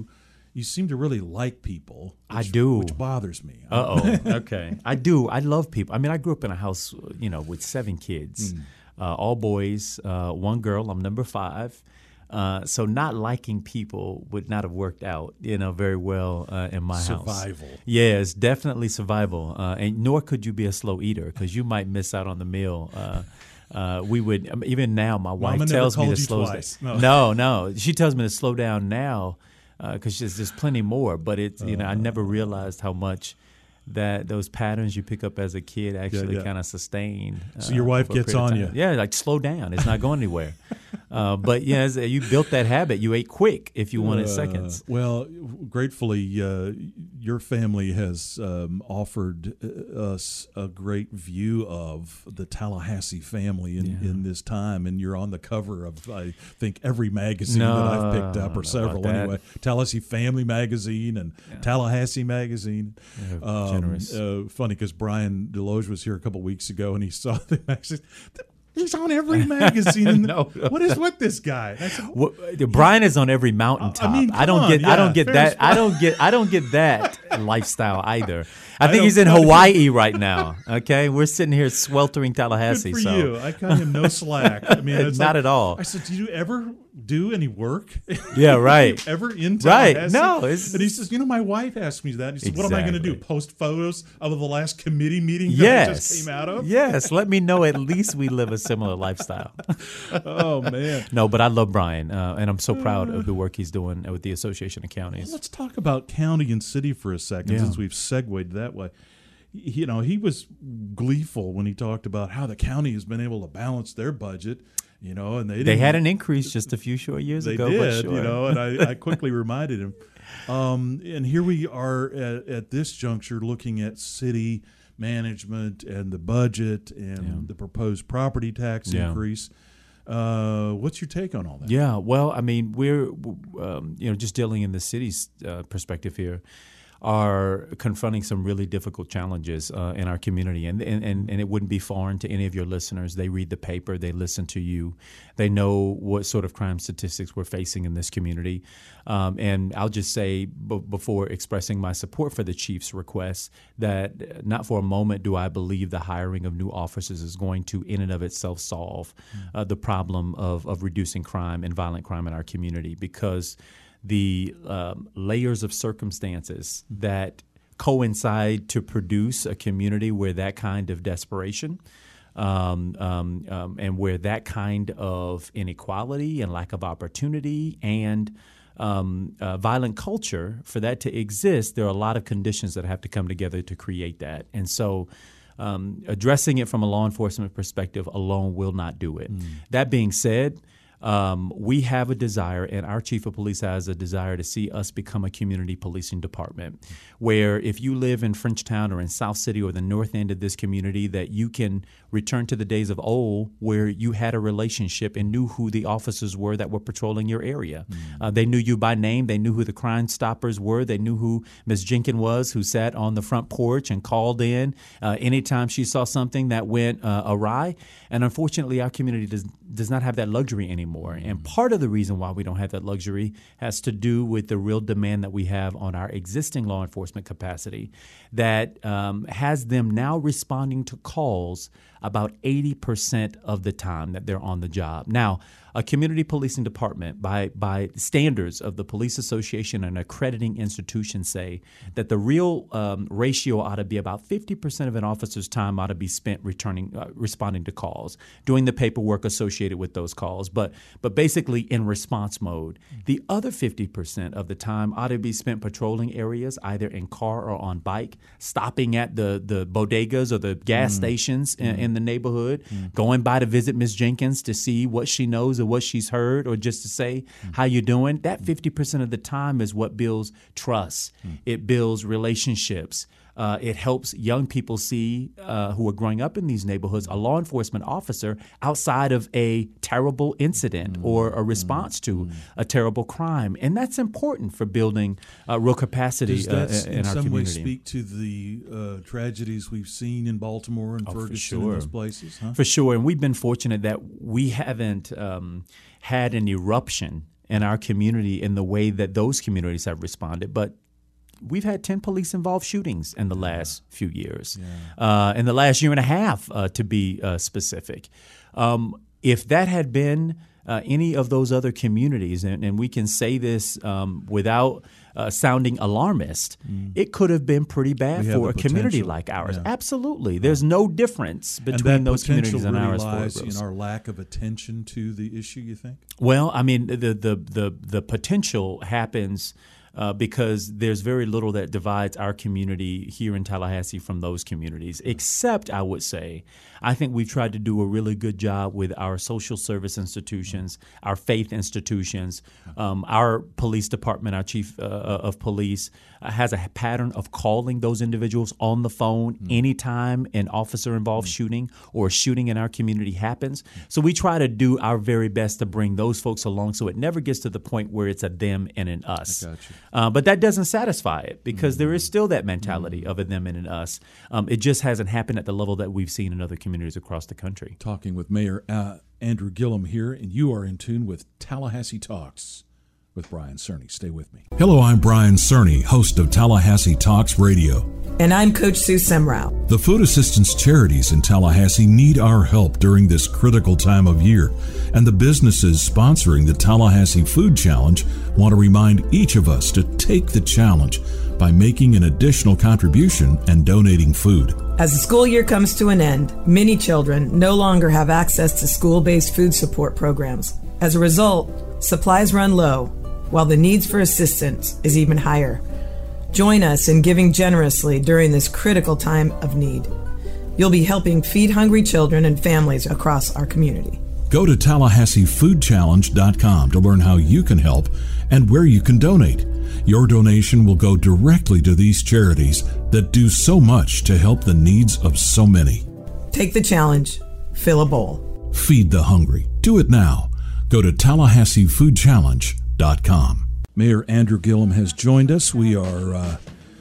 you seem to really like people. Which, I do, which bothers me. Uh oh. Okay, I do. I love people. I mean, I grew up in a house, you know, with seven kids, mm. uh, all boys, uh, one girl. I'm number five. Uh, so not liking people would not have worked out, you know, very well uh, in my survival. house. Survival. Yeah, it's definitely survival. Uh, and nor could you be a slow eater because you might miss out on the meal. Uh, uh, we would I mean, even now. My wife Mama tells never me to called slow you twice. down. No. no, no. She tells me to slow down now because uh, there's, there's plenty more. But it's you know I never realized how much that those patterns you pick up as a kid actually yeah, yeah. kind of sustain. So uh, your wife gets on you. Yeah, like slow down. It's not going anywhere. uh, but yeah, you built that habit. You ate quick if you wanted uh, seconds. Well, gratefully, uh, your family has um, offered us a great view of the Tallahassee family in, yeah. in this time, and you're on the cover of I think every magazine no, that I've picked up, or several anyway. Tallahassee Family Magazine and yeah. Tallahassee Magazine. Yeah, um, generous. Uh, funny because Brian Deloge was here a couple weeks ago, and he saw the magazine. He's on every magazine. In the, no, no. What is with this guy? Said, well, Brian is on every mountaintop. I, mean, I don't on, get. yeah, I don't get that. Spot. I don't get. I don't get that lifestyle either. I, I think I he's in Hawaii right now. Okay, we're sitting here sweltering Tallahassee. Good for so. you. I cut him no slack. I mean, it's not like, at all. I said, "Did you ever do any work? Yeah, right. ever in Tallahassee?" Right. No. It's, and he says, "You know, my wife asked me that." And he said, exactly. "What am I going to do? Post photos of the last committee meeting that yes. I just came out of?" Yes. Let me know. At least we live a similar lifestyle. Oh man. No, but I love Brian, uh, and I'm so proud of the work he's doing with the Association of Counties. Well, let's talk about county and city for a second, yeah. since we've segued that way. You know, he was gleeful when he talked about how the county has been able to balance their budget. You know, and they they had an increase just a few short years they ago. They but did, sure. you know, and I, I quickly reminded him. Um, and here we are at, at this juncture, looking at city management and the budget and yeah. the proposed property tax yeah. increase. Uh, what's your take on all that? Yeah, well, I mean, we're um, you know just dealing in the city's uh, perspective here. Are confronting some really difficult challenges uh, in our community. And, and, and it wouldn't be foreign to any of your listeners. They read the paper. They listen to you. They know what sort of crime statistics we're facing in this community. Um, and I'll just say b- before expressing my support for the chief's request that not for a moment do I believe the hiring of new officers is going to in and of itself solve uh, the problem of, of reducing crime and violent crime in our community, because the um, layers of circumstances that coincide to produce a community where that kind of desperation um, um, um, and where that kind of inequality and lack of opportunity and um, uh, violent culture, for that to exist, there are a lot of conditions that have to come together to create that. And so um, addressing it from a law enforcement perspective alone will not do it. Mm. That being said, Um, we have a desire, and our chief of police has a desire to see us become a community policing department, where if you live in Frenchtown or in South City or the north end of this community, that you can return to the days of old where you had a relationship and knew who the officers were that were patrolling your area. Mm-hmm. Uh, they knew you by name. They knew who the Crime Stoppers were. They knew who Miz Jenkins was, who sat on the front porch and called in uh, anytime she saw something that went uh, awry. And unfortunately, our community does does not have that luxury anymore. And part of the reason why we don't have that luxury has to do with the real demand that we have on our existing law enforcement capacity that um, has them now responding to calls about eighty percent of the time that they're on the job. Now, a community policing department, by by standards of the Police Association and accrediting institutions, say that the real um, ratio ought to be about fifty percent of an officer's time ought to be spent returning, uh, responding to calls, doing the paperwork associated with those calls, but but basically in response mode. The other fifty percent of the time ought to be spent patrolling areas, either in car or on bike, stopping at the, the bodegas or the gas mm. stations in, in the neighborhood, mm. going by to visit Miz Jenkins to see what she knows or what she's heard, or just to say mm. how you doing. That fifty percent of the time is what builds trust. Mm. It builds relationships. Uh, it helps young people see uh, who are growing up in these neighborhoods a law enforcement officer outside of a terrible incident mm. or a response mm. to mm. a terrible crime. And that's important for building uh, real capacity Does that uh, in, in our some community. way speak to the uh, tragedies we've seen in Baltimore and oh, Ferguson sure. and those places? Huh? For sure. And we've been fortunate that we haven't um, had an eruption in our community in the way that those communities have responded. But we've had ten police-involved shootings in the last few years, yeah. uh, in the last year and a half, uh, to be uh, specific. Um, if that had been uh, any of those other communities, and, and we can say this um, without uh, sounding alarmist, mm. it could have been pretty bad for a community like ours. Yeah. Absolutely. There's no difference between those communities and ours. And that potential really lies in our lack of attention to the issue, you think? Well, I mean, the the the, the potential happens Uh, because there's very little that divides our community here in Tallahassee from those communities, except, I would say, I think we've tried to do a really good job with our social service institutions, our faith institutions. Um, our police department, our chief uh, of police, uh, has a pattern of calling those individuals on the phone mm. anytime an officer-involved mm. shooting or a shooting in our community happens. So we try to do our very best to bring those folks along so it never gets to the point where it's a them and an us. I got you. Uh, but that doesn't satisfy it because mm-hmm. there is still that mentality mm-hmm. of a them and an us. Um, it just hasn't happened at the level that we've seen in other communities across the country. Talking with Mayor uh, Andrew Gillum here, and you are in tune with Tallahassee Talks with Brian Cerny. Stay with me. Hello, I'm Brian Cerny, host of Tallahassee Talks Radio. And I'm Coach Sue Semrau. The food assistance charities in Tallahassee need our help during this critical time of year, and the businesses sponsoring the Tallahassee Food Challenge want to remind each of us to take the challenge by making an additional contribution and donating food. As the school year comes to an end, many children no longer have access to school-based food support programs. As a result, supplies run low, while the needs for assistance is even higher. Join us in giving generously during this critical time of need. You'll be helping feed hungry children and families across our community. Go to Tallahassee Food Challenge dot com to learn how you can help and where you can donate. Your donation will go directly to these charities that do so much to help the needs of so many. Take the challenge. Fill a bowl. Feed the hungry. Do it now. Go to Tallahassee Food Challenge dot com. Mayor Andrew Gillum has joined us. We are uh,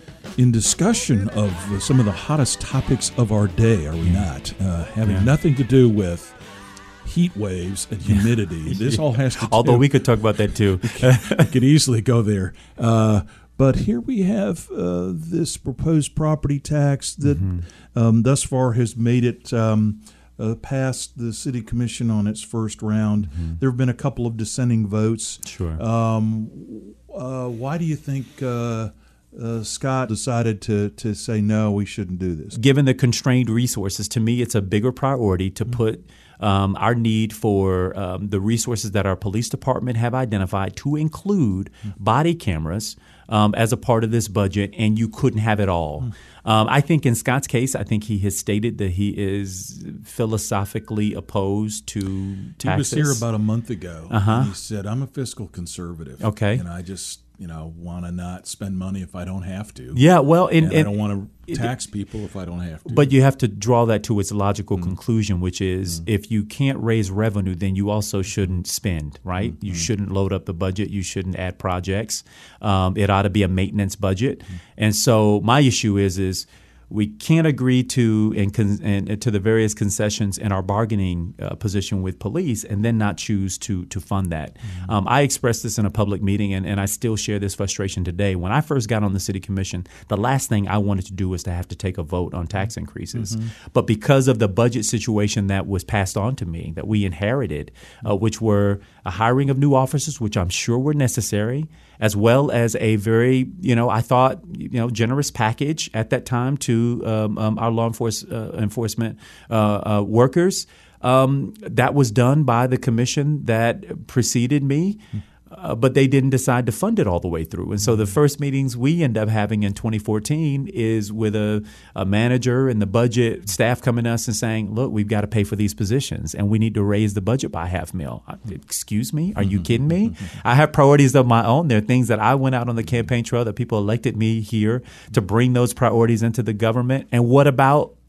in discussion of uh, some of the hottest topics of our day, are we not? Uh, having yeah. nothing to do with heat waves and humidity. This all has to do... Although we could talk about that too. we, could, we could easily go there. Uh, but here we have uh, this proposed property tax that mm-hmm. um, thus far has made it... Um, Uh, passed the city commission on its first round. Mm-hmm. There have been a couple of dissenting votes. Sure. Um, uh, why do you think uh, uh, Scott decided to to say no, we shouldn't do this? Given the constrained resources, to me, it's a bigger priority to mm-hmm. put um, our need for um, the resources that our police department have identified to include mm-hmm. body cameras um, as a part of this budget, and you couldn't have it all. Mm-hmm. Um, I think in Scott's case, I think he has stated that he is philosophically opposed to taxes. He was here about a month ago. Uh-huh. And he said, I'm a fiscal conservative. Okay. And I just, you know, want to not spend money if I don't have to. Yeah, well, and, and and I don't want to tax people if I don't have to. But you have to draw that to its logical mm. conclusion, which is mm. if you can't raise revenue, then you also shouldn't spend, right? Mm-hmm. You shouldn't load up the budget. You shouldn't add projects. Um, it ought to be a maintenance budget. Mm. And so my issue is, is we can't agree to and, con- and to the various concessions in our bargaining uh, position with police and then not choose to to fund that. Mm-hmm. Um, I expressed this in a public meeting, and, and I still share this frustration today. When I first got on the city commission, the last thing I wanted to do was to have to take a vote on tax increases. Mm-hmm. But because of the budget situation that was passed on to me, that we inherited, uh, which were a hiring of new officers, which I'm sure were necessary, as well as a very, you know, I thought, you know, generous package at that time to um, um, our law enforce, uh, enforcement uh, uh, workers. Um, that was done by the commission that preceded me. Uh, but they didn't decide to fund it all the way through. And so the first meetings we end up having in twenty fourteen is with a, a manager and the budget staff coming to us and saying, look, we've got to pay for these positions and we need to raise the budget by half mil. I, excuse me? Are you kidding me? I have priorities of my own. There are things that I went out on the campaign trail that people elected me here to bring those priorities into the government. And what about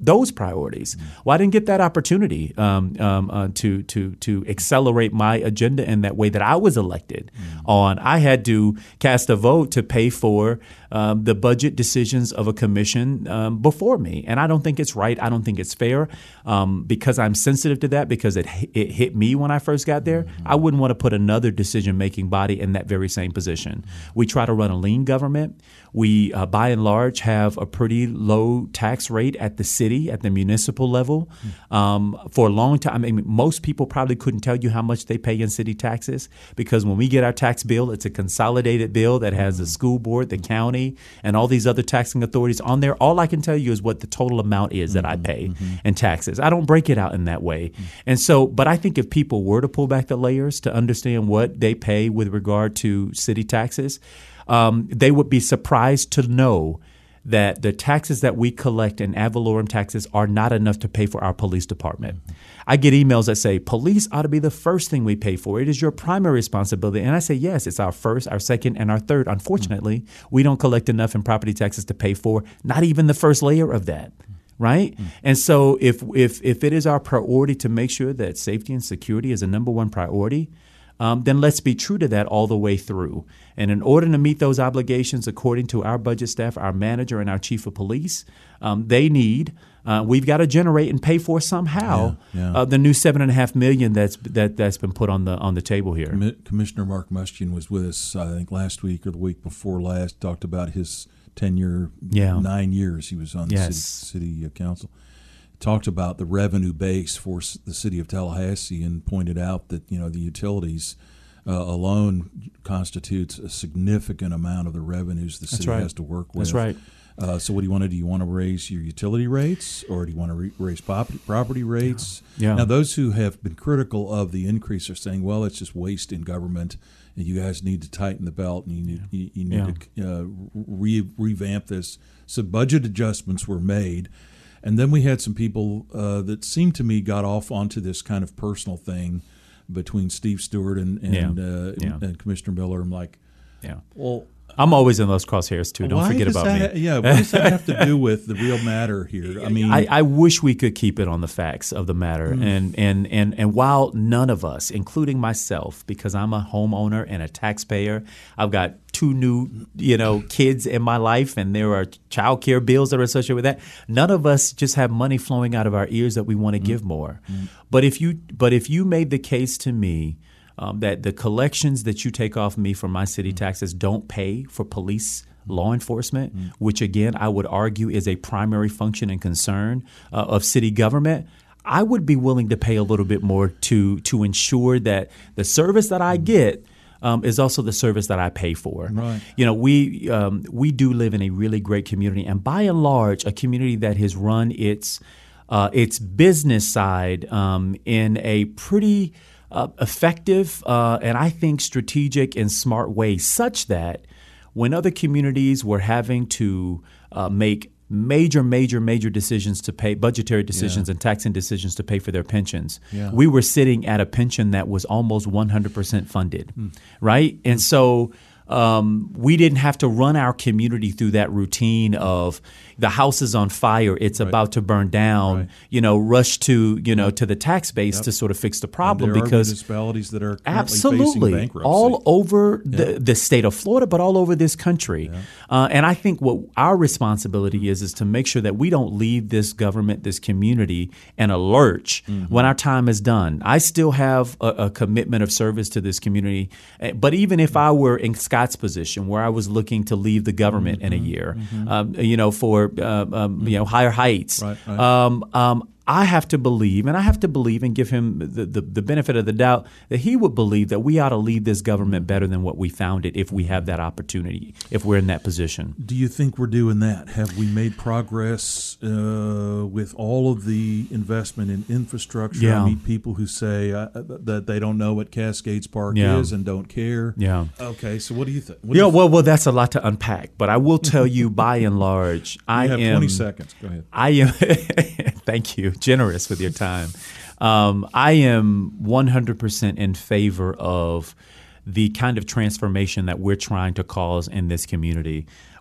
those priorities? Well, I didn't get that opportunity um, um, uh, to to to accelerate my agenda in that way that I was elected on. I had to cast a vote to pay for um, the budget decisions of a commission um, before me, and I don't think it's right. I don't think it's fair um, because I'm sensitive to that because it it hit me when I first got there. I wouldn't want to put another decision-making body in that very same position. We try to run a lean government. We, uh, by and large, have a pretty low tax rate at the city, at the municipal level. Um, for a long time, I mean, most people probably couldn't tell you how much they pay in city taxes because when we get our tax bill, it's a consolidated bill that has the school board, the county, and all these other taxing authorities on there. All I can tell you is what the total amount is that I pay mm-hmm. in taxes. I don't break it out in that way. Mm-hmm. And so, but I think if people were to pull back the layers to understand what they pay with regard to city taxes, um, they would be surprised to know that the taxes that we collect in ad valorem taxes are not enough to pay for our police department. I get emails that say, police ought to be the first thing we pay for. It is your primary responsibility. And I say, yes, it's our first, our second, and our third. Unfortunately, mm-hmm. we don't collect enough in property taxes to pay for not even the first layer of that. Right? Mm-hmm. And so if, if, if it is our priority to make sure that safety and security is a number one priority, Um, then let's be true to that all the way through. And in order to meet those obligations, according to our budget staff, our manager, and our chief of police, um, they need uh, we've got to generate and pay for somehow yeah, yeah. Uh, the new seven and a half million that's that that's been put on the on the table here. Com- Commissioner Mark Mustian was with us, I think, last week or the week before last. Talked about his tenure, yeah. nine years he was on the yes. city, city council. Talked about the revenue base for the city of Tallahassee and pointed out that, you know, the utilities uh, alone constitutes a significant amount of the revenues the city right. has to work with. That's right. Uh, so what do you want to do? You want to raise your utility rates, or do you want to re- raise property, property rates? Yeah. Yeah. Now, those who have been critical of the increase are saying, well, it's just waste in government, and you guys need to tighten the belt, and you need, you, you need Yeah. to uh, re- revamp this. So budget adjustments were made. And then we had some people uh, that seemed to me got off onto this kind of personal thing between Steve Stewart and and, Yeah. uh, Yeah. and Commissioner Miller. I'm like, yeah. well, I'm always in those crosshairs too. Don't why forget does about that, me. Yeah, what does that have to do with the real matter here? I mean, I, I wish we could keep it on the facts of the matter. Mm. And, and, and, and while none of us, including myself, because I'm a homeowner and a taxpayer, I've got two new, you know, kids in my life, and there are child care bills that are associated with that. None of us just have money flowing out of our ears that we want to mm. give more. Mm. But if you, but if you made the case to me Um, that the collections that you take off me from my city taxes don't pay for police law enforcement, mm. which again I would argue is a primary function and concern uh, of city government, I would be willing to pay a little bit more to to ensure that the service that I get um, is also the service that I pay for. Right. You know, we um, we do live in a really great community, and by and large, a community that has run its uh, its business side um, in a pretty Uh, effective uh, and I think strategic and smart way, such that when other communities were having to uh, make major, major, major decisions to pay, budgetary decisions Yeah. and taxing decisions to pay for their pensions, Yeah. we were sitting at a pension that was almost one hundred percent funded, mm. right? And so um, we didn't have to run our community through that routine of the house is on fire, it's right. about to burn down, right. you know, rush to, you know, to the tax base yep. to sort of fix the problem. And there because are municipalities that are absolutely facing bankruptcy. all over the, yeah. the state of Florida, but all over this country. Yeah. Uh, and I think what our responsibility is is to make sure that we don't leave this government, this community, in a lurch mm-hmm. when our time is done. I still have a, a commitment of service to this community, but even if I were in Scott's position, where I was looking to leave the government mm-hmm. in a year, mm-hmm. um, you know, for uh, um, mm-hmm. you know higher heights, right, right. Um, um, I have to believe, and I have to believe and give him the, the, the benefit of the doubt that he would believe that we ought to leave this government better than what we found it if we have that opportunity, if we're in that position. Do you think we're doing that? Have we made progress uh, with all of the investment in infrastructure? Yeah. I meet people who say uh, that they don't know what Cascades Park Yeah. is and don't care. Yeah. Okay, so what do you think? Yeah, you well, well, that's a lot to unpack, but I will tell you by and large, I you have am. twenty seconds. Go ahead. I am. Thank you. Generous with your time. Um, I am one hundred percent in favor of the kind of transformation that we're trying to cause in this community.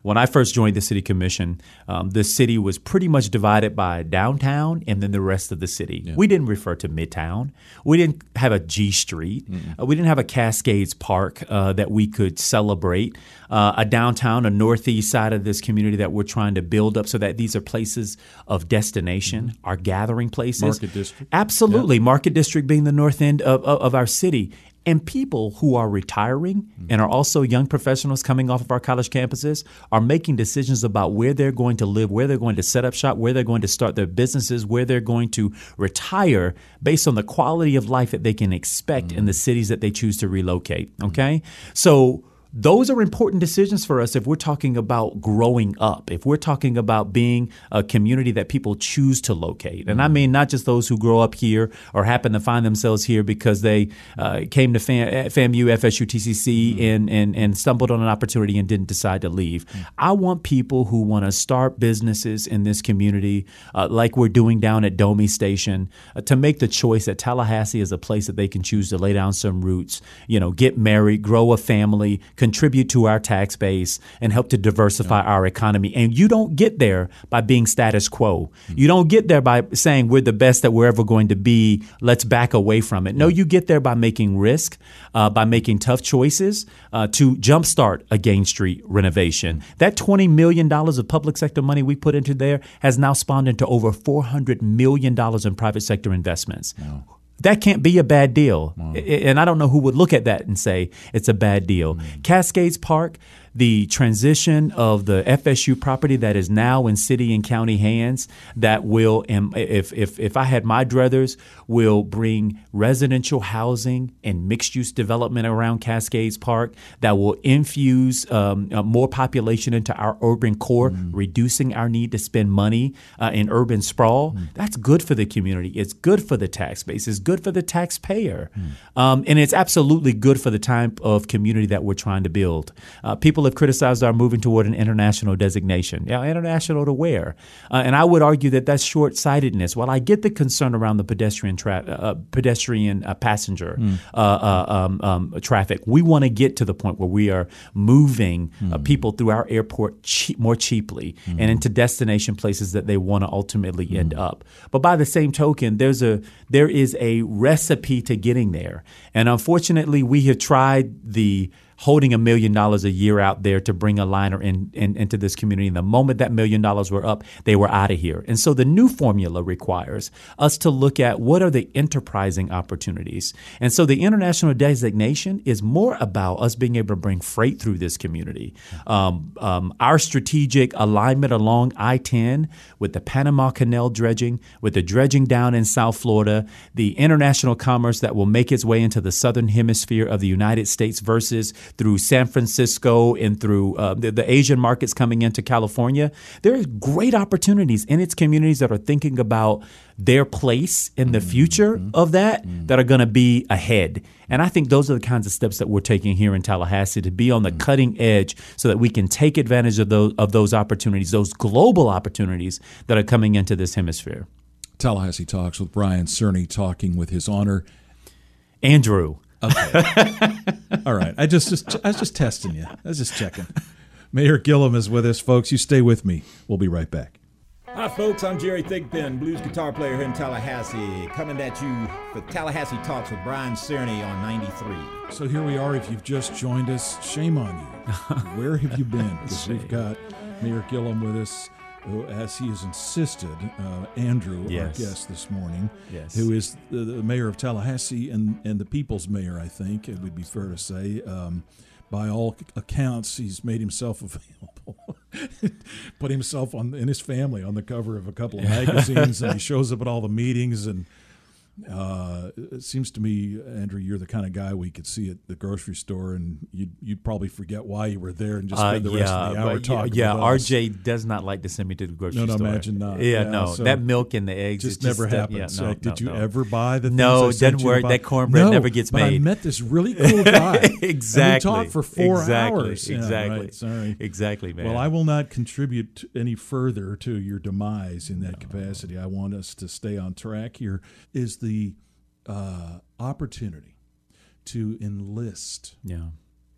When I first joined the city commission, um, the city was pretty much divided by downtown and then the rest of the city. Yeah. We didn't refer to Midtown. We didn't have a G Street. Uh, we didn't have a Cascades Park uh, that we could celebrate. Uh, a downtown, a northeast side of this community that we're trying to build up so that these are places of destination, mm-hmm. our gathering places. Market district. Absolutely. Yep. Market district being the north end of, of, of our city. And people who are retiring mm-hmm. and are also young professionals coming off of our college campuses are making decisions about where they're going to live, where they're going to set up shop, where they're going to start their businesses, where they're going to retire based on the quality of life that they can expect mm-hmm. in the cities that they choose to relocate. Okay? Mm-hmm. So those are important decisions for us if we're talking about growing up, if we're talking about being a community that people choose to locate. And I mean not just those who grow up here or happen to find themselves here because they uh, came to Fam- FAMU, F S U, T C C, mm-hmm. and, and, and stumbled on an opportunity and didn't decide to leave. Mm-hmm. I want people who want to start businesses in this community, uh, like we're doing down at Domi Station, uh, to make the choice that Tallahassee is a place that they can choose to lay down some roots, you know, get married, grow a family, contribute to our tax base, and help to diversify yeah. our economy. And you don't get there by being status quo. Mm-hmm. You don't get there by saying we're the best that we're ever going to be. Let's back away from it. No, you get there by making risk, uh, by making tough choices uh, to jumpstart a Gain Street renovation. That twenty million dollars of public sector money we put into there has now spawned into over four hundred million dollars in private sector investments. Wow. That can't be a bad deal. Wow. And I don't know who would look at that and say it's a bad deal. Mm. Cascades Park, the transition of the F S U property that is now in city and county hands that will, if if if I had my druthers, will bring residential housing and mixed-use development around Cascades Park that will infuse um, uh, more population into our urban core, mm. reducing our need to spend money uh, in urban sprawl. Mm. That's good for the community. It's good for the tax base. It's good for the taxpayer. Mm. Um, and it's absolutely good for the type of community that we're trying to build. Uh, people have criticized our moving toward an international designation. Yeah, international to where? Uh, and I would argue that that's short-sightedness. While I get the concern around the pedestrian tra- uh, pedestrian uh, passenger mm. uh, uh, um, um, traffic, we want to get to the point where we are moving mm. uh, people through our airport che- more cheaply mm. and into destination places that they want to ultimately mm. end up. But by the same token, there's a there is a recipe to getting there. And unfortunately, we have tried the holding a million dollars a year out there to bring a liner in, in, into this community. And the moment that million dollars were up, they were out of here. And so the new formula requires us to look at what are the enterprising opportunities. And so the international designation is more about us being able to bring freight through this community. Um, um, our strategic alignment along I ten with the Panama Canal dredging, with the dredging down in South Florida, the international commerce that will make its way into the southern hemisphere of the United States versus through San Francisco and through uh, the, the Asian markets coming into California. There are great opportunities in its communities that are thinking about their place in the future mm-hmm. of that mm-hmm. that are going to be ahead. And I think those are the kinds of steps that we're taking here in Tallahassee to be on the mm-hmm. cutting edge so that we can take advantage of those of those opportunities, those global opportunities that are coming into this hemisphere. Tallahassee Talks with Brian Cerny, talking with His Honor Andrew. Okay. All right. I just, just I was just testing you. I was just checking. Mayor Gillum is with us, folks. You stay with me. We'll be right back. Hi, folks. I'm Jerry Thigpen, blues guitar player here in Tallahassee, coming at you for Tallahassee Talks with Brian Cerny on ninety-three. So here we are. If you've just joined us, shame on you. Where have you been? Because we've got Mayor Gillum with us, as he has insisted, uh, Andrew, yes. our guest this morning, yes. who is the, the mayor of Tallahassee and, and the people's mayor, I think, it would be fair to say. Um, by all accounts, he's made himself available, put himself on and his family on the cover of a couple of magazines, and he shows up at all the meetings. And uh, it seems to me, Andrew, you're the kind of guy we could see at the grocery store, and you'd, you'd probably forget why you were there and just spend the uh, yeah, rest of the hour talking. Yeah, with R J us. does not like to send me to the grocery no, no, store. No, imagine not. Yeah, yeah no, so that milk and the eggs just, just never uh, happened. Yeah, so no, did no, you no. ever buy the things No, I it sent doesn't you work. to buy? That cornbread no, never gets but made. I met this really cool guy. Exactly. And we talked for four exactly. hours. Exactly. Yeah, right. Sorry. Exactly, man. Well, I will not contribute any further to your demise in that no. capacity. I want us to stay on track here. Is the uh, opportunity to enlist yeah.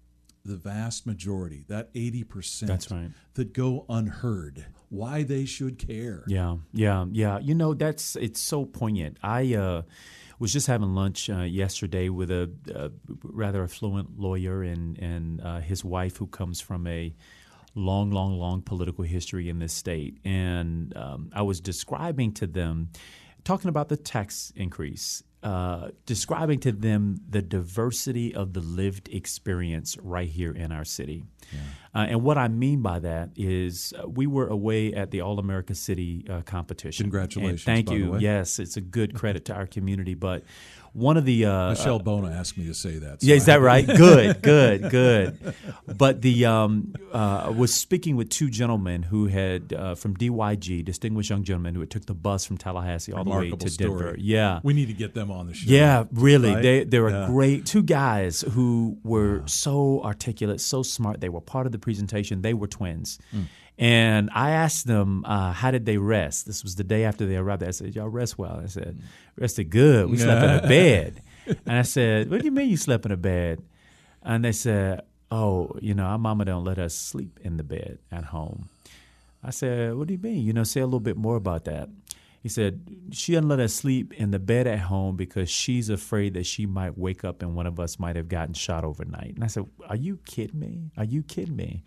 the vast majority, that eighty percent That's right. that go unheard, why they should care. Yeah, yeah, yeah. You know, that's it's so poignant. I uh, was just having lunch uh, yesterday with a, a rather affluent lawyer and, and uh, his wife, who comes from a long, long, long political history in this state. And um, I was describing to them, talking about the tax increase, uh, describing to them the diversity of the lived experience right here in our city. Yeah. Uh, and what I mean by that is uh, we were away at the All-America City uh, competition. Congratulations, and thank by you. the way. Yes, it's a good credit to our community. But one of the uh, Michelle uh, Bona asked me to say that. So yeah, is that I- right? Good, good, good. But the um, uh, I was speaking with two gentlemen who had uh, from D Y G, distinguished young gentlemen who had took the bus from Tallahassee all the way Remarkable to story. Denver. Yeah, We need to get them on the show. yeah, really. Right? They they were Yeah. great. Two guys who were so articulate, so smart. They were part of the presentation. They were twins. Mm. And I asked them, uh, how did they rest? This was the day after they arrived. I said, y'all rest well? I said, rested good. We slept in a bed. And I said, what do you mean you slept in a bed? And they said, oh, you know, our mama don't let us sleep in the bed at home. I said, what do you mean? You know, say a little bit more about that. He said, she doesn't let us sleep in the bed at home because she's afraid that she might wake up and one of us might have gotten shot overnight. And I said, are you kidding me? Are you kidding me?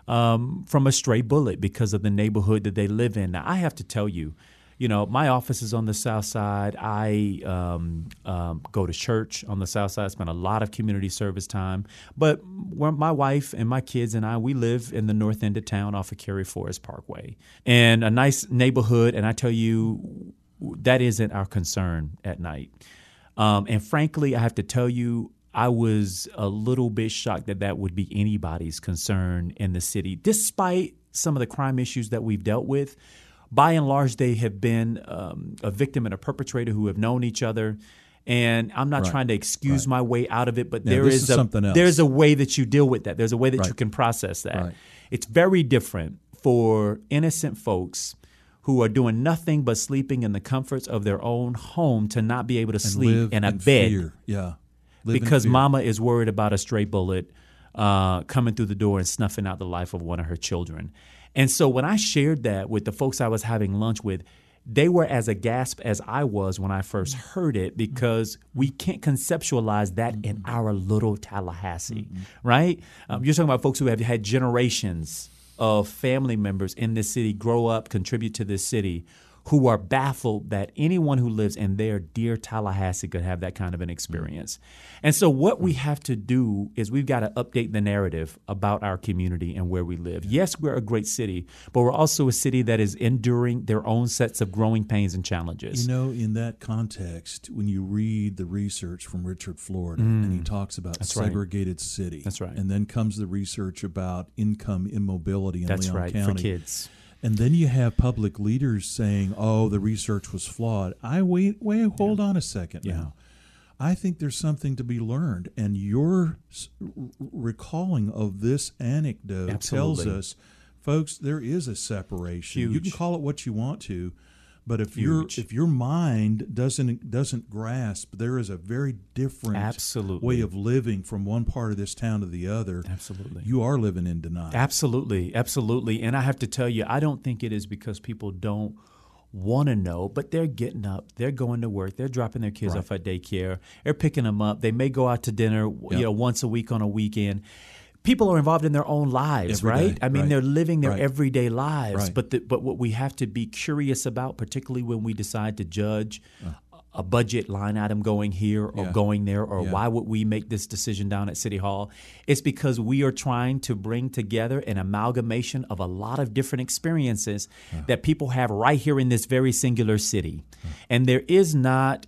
Um, from a stray bullet because of the neighborhood that they live in. Now, I have to tell you, you know, my office is on the south side. I um, um, go to church on the south side. I spend a lot of community service time. But where my wife and my kids and I, we live in the north end of town off of Cary Forest Parkway. And a nice neighborhood, and I tell you, that isn't our concern at night. Um, and frankly, I have to tell you, I was a little bit shocked that that would be anybody's concern in the city, despite some of the crime issues that we've dealt with. By and large, they have been um, a victim and a perpetrator who have known each other. And I'm not Right. trying to excuse Right. my way out of it, but Now, there this is, is a something else. there's a way that you deal with that. There's a way that you Right. can process that. Right. It's very different for innocent folks who are doing nothing but sleeping in the comforts of their own home to not be able to And sleep live in a in bed. fear. Yeah. Live in Because fear. mama is worried about a stray bullet uh, coming through the door and snuffing out the life of one of her children. And so when I shared that with the folks I was having lunch with, they were as aghast as I was when I first heard it, because we can't conceptualize that in our little Tallahassee, right? Um, you're talking about folks who have had generations of family members in this city grow up, contribute to this city, who are baffled that anyone who lives in their dear Tallahassee could have that kind of an experience. And so what we have to do is we've got to update the narrative about our community and where we live. Yes, we're a great city, but we're also a city that is enduring their own sets of growing pains and challenges. You know, in that context, when you read the research from Richard Florida, Mm. and he talks about That's right. segregated city. That's right. And then comes the research about income immobility in That's Leon right, for County. kids. And then you have public leaders saying, oh, the research was flawed. I wait, wait, hold on a second Yeah. now. I think there's something to be learned. And your s- r- recalling of this anecdote Absolutely. tells us, folks, there is a separation. You can Huge. call it what you want to, but if Huge. your if your mind doesn't doesn't grasp, there is a very different Absolutely. way of living from one part of this town to the other. Absolutely. You are living in denial. Absolutely, absolutely. And I have to tell you, I don't think it is because people don't want to know, but they're getting up, they're going to work, they're dropping their kids Right. off at daycare, they're picking them up. They may go out to dinner, Yep. you know, once a week on a weekend. People are involved in their own lives, Every right? day, I mean, right. they're living their Right. everyday lives. Right. But the, but what we have to be curious about, particularly when we decide to judge a budget line item going here or Yeah. going there, or Yeah. why would we make this decision down at City Hall? It's because we are trying to bring together an amalgamation of a lot of different experiences that people have right here in this very singular city. And there is not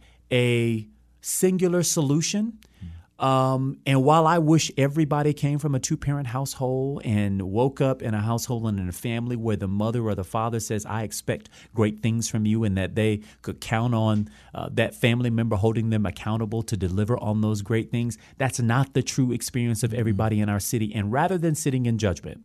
a singular solution. Um, and while I wish everybody came from a two-parent household and woke up in a household and in a family where the mother or the father says, I expect great things from you, and that they could count on uh, that family member holding them accountable to deliver on those great things, that's not the true experience of everybody in our city. And rather than sitting in judgment,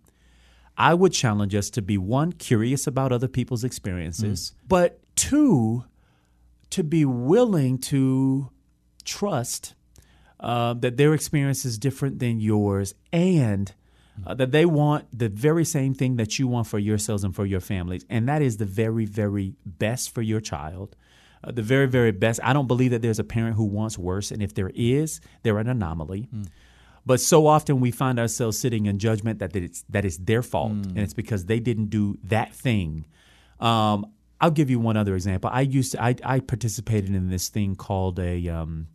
I would challenge us to be, one, curious about other people's experiences, but two, to be willing to trust uh, that their experience is different than yours, and uh, that they want the very same thing that you want for yourselves and for your families, and that is the very, very best for your child. Uh, the very, very best. I don't believe that there's a parent who wants worse, and if there is, they're an anomaly. Mm. But so often we find ourselves sitting in judgment that it's that it's their fault, mm. and it's because they didn't do that thing. Um, I'll give you one other example. I used to, I, I participated in this thing called a um,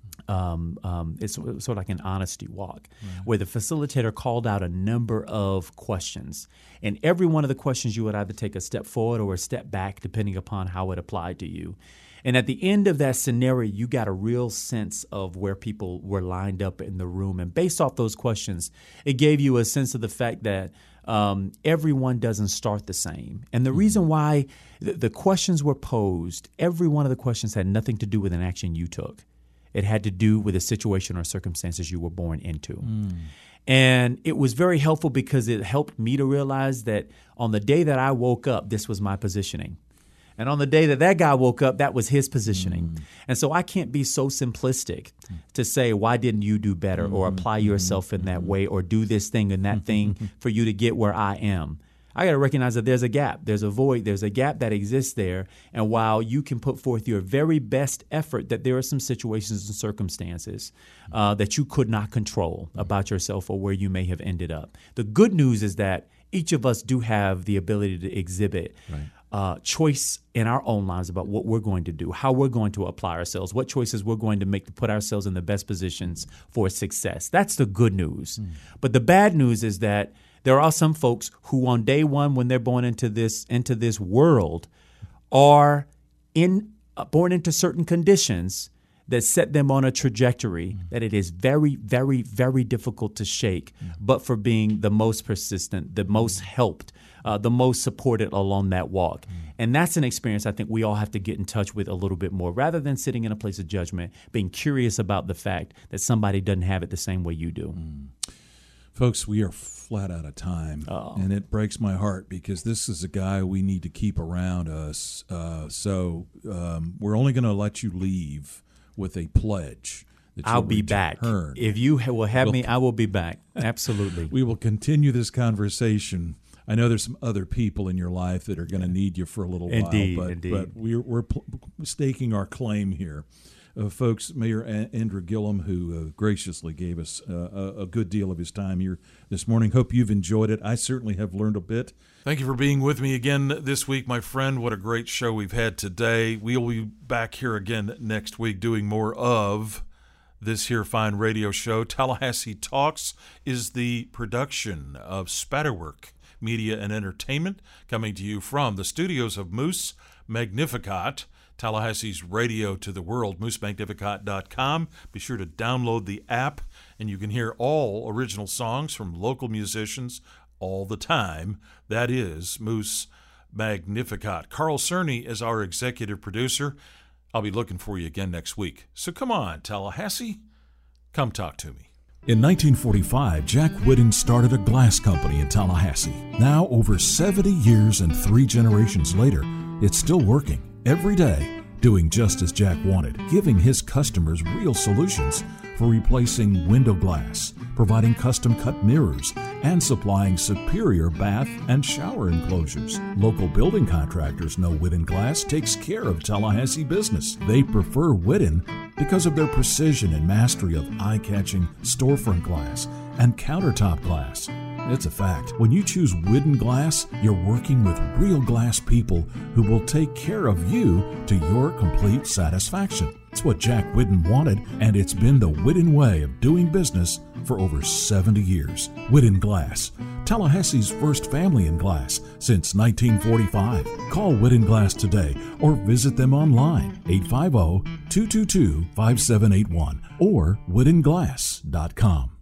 um, um, it's sort of like an honesty walk, right, where the facilitator called out a number of questions, and every one of the questions you would either take a step forward or a step back, depending upon how it applied to you. And at the end of that scenario, you got a real sense of where people were lined up in the room. And based off those questions, it gave you a sense of the fact that um, everyone doesn't start the same. And the mm-hmm. reason why th- the questions were posed, every one of the questions had nothing to do with an action you took. It had to do with a situation or circumstances you were born into. Mm. And it was very helpful because it helped me to realize that on the day that I woke up, this was my positioning. And on the day that that guy woke up, that was his positioning. Mm. And so I can't be so simplistic mm. to say, why didn't you do better, mm. or apply yourself in that way, or do this thing and that thing for you to get where I am. I got to recognize that there's a gap. There's a void. There's a gap that exists there. And while you can put forth your very best effort, that there are some situations and circumstances uh, that you could not control about yourself or where you may have ended up. The good news is that each of us do have the ability to exhibit right. Uh, choice in our own lives about what we're going to do, how we're going to apply ourselves, what choices we're going to make to put ourselves in the best positions for success. That's the good news. Mm. But the bad news is that there are some folks who on day one, when they're born into this into this world, are in uh, born into certain conditions that set them on a trajectory mm. that it is very, very, very difficult to shake, mm. but for being the most persistent, the most helped, Uh, the most supported along that walk. Mm. And that's an experience I think we all have to get in touch with a little bit more, rather than sitting in a place of judgment, being curious about the fact that somebody doesn't have it the same way you do. Mm. Folks, we are flat out of time, oh. and it breaks my heart because this is a guy we need to keep around us. Uh, so um, we're only going to let you leave with a pledge. I'll be back. If you will have we'll, me, I will be back. Absolutely. We will continue this conversation. I know there's some other people in your life that are going to need you for a little indeed, while, but, indeed. but we're, we're pl- staking our claim here. Uh, folks, Mayor a- Andrew Gillum, who uh, graciously gave us uh, a, a good deal of his time here this morning. Hope you've enjoyed it. I certainly have learned a bit. Thank you for being with me again this week, my friend. What a great show we've had today. We'll be back here again next week doing more of this here fine radio show. Tallahassee Talks is the production of Spatterwork Media and Entertainment, coming to you from the studios of Moose Magnificat, Tallahassee's radio to the world, moose magnificat dot com. Be sure to download the app, and you can hear all original songs from local musicians all the time. That is Moose Magnificat. Carl Cerny is our executive producer. I'll be looking for you again next week. So come on, Tallahassee, come talk to me. In nineteen forty-five, Jack Whitten started a glass company in Tallahassee. Now, over seventy years and three generations later, it's still working every day, doing just as Jack wanted, giving his customers real solutions for replacing window glass, providing custom-cut mirrors, and supplying superior bath and shower enclosures. Local building contractors know Whitten Glass takes care of Tallahassee business. They prefer Whitten because of their precision and mastery of eye-catching storefront glass and countertop glass. It's a fact. When you choose Whitten Glass, you're working with real glass people who will take care of you to your complete satisfaction. It's what Jack Whitten wanted, and it's been the Whitten way of doing business for over seventy years. Whitten Glass, Tallahassee's first family in glass since nineteen forty-five. Call Whitten Glass today or visit them online, eight five zero, two two two, five seven eight one or whitten glass dot com.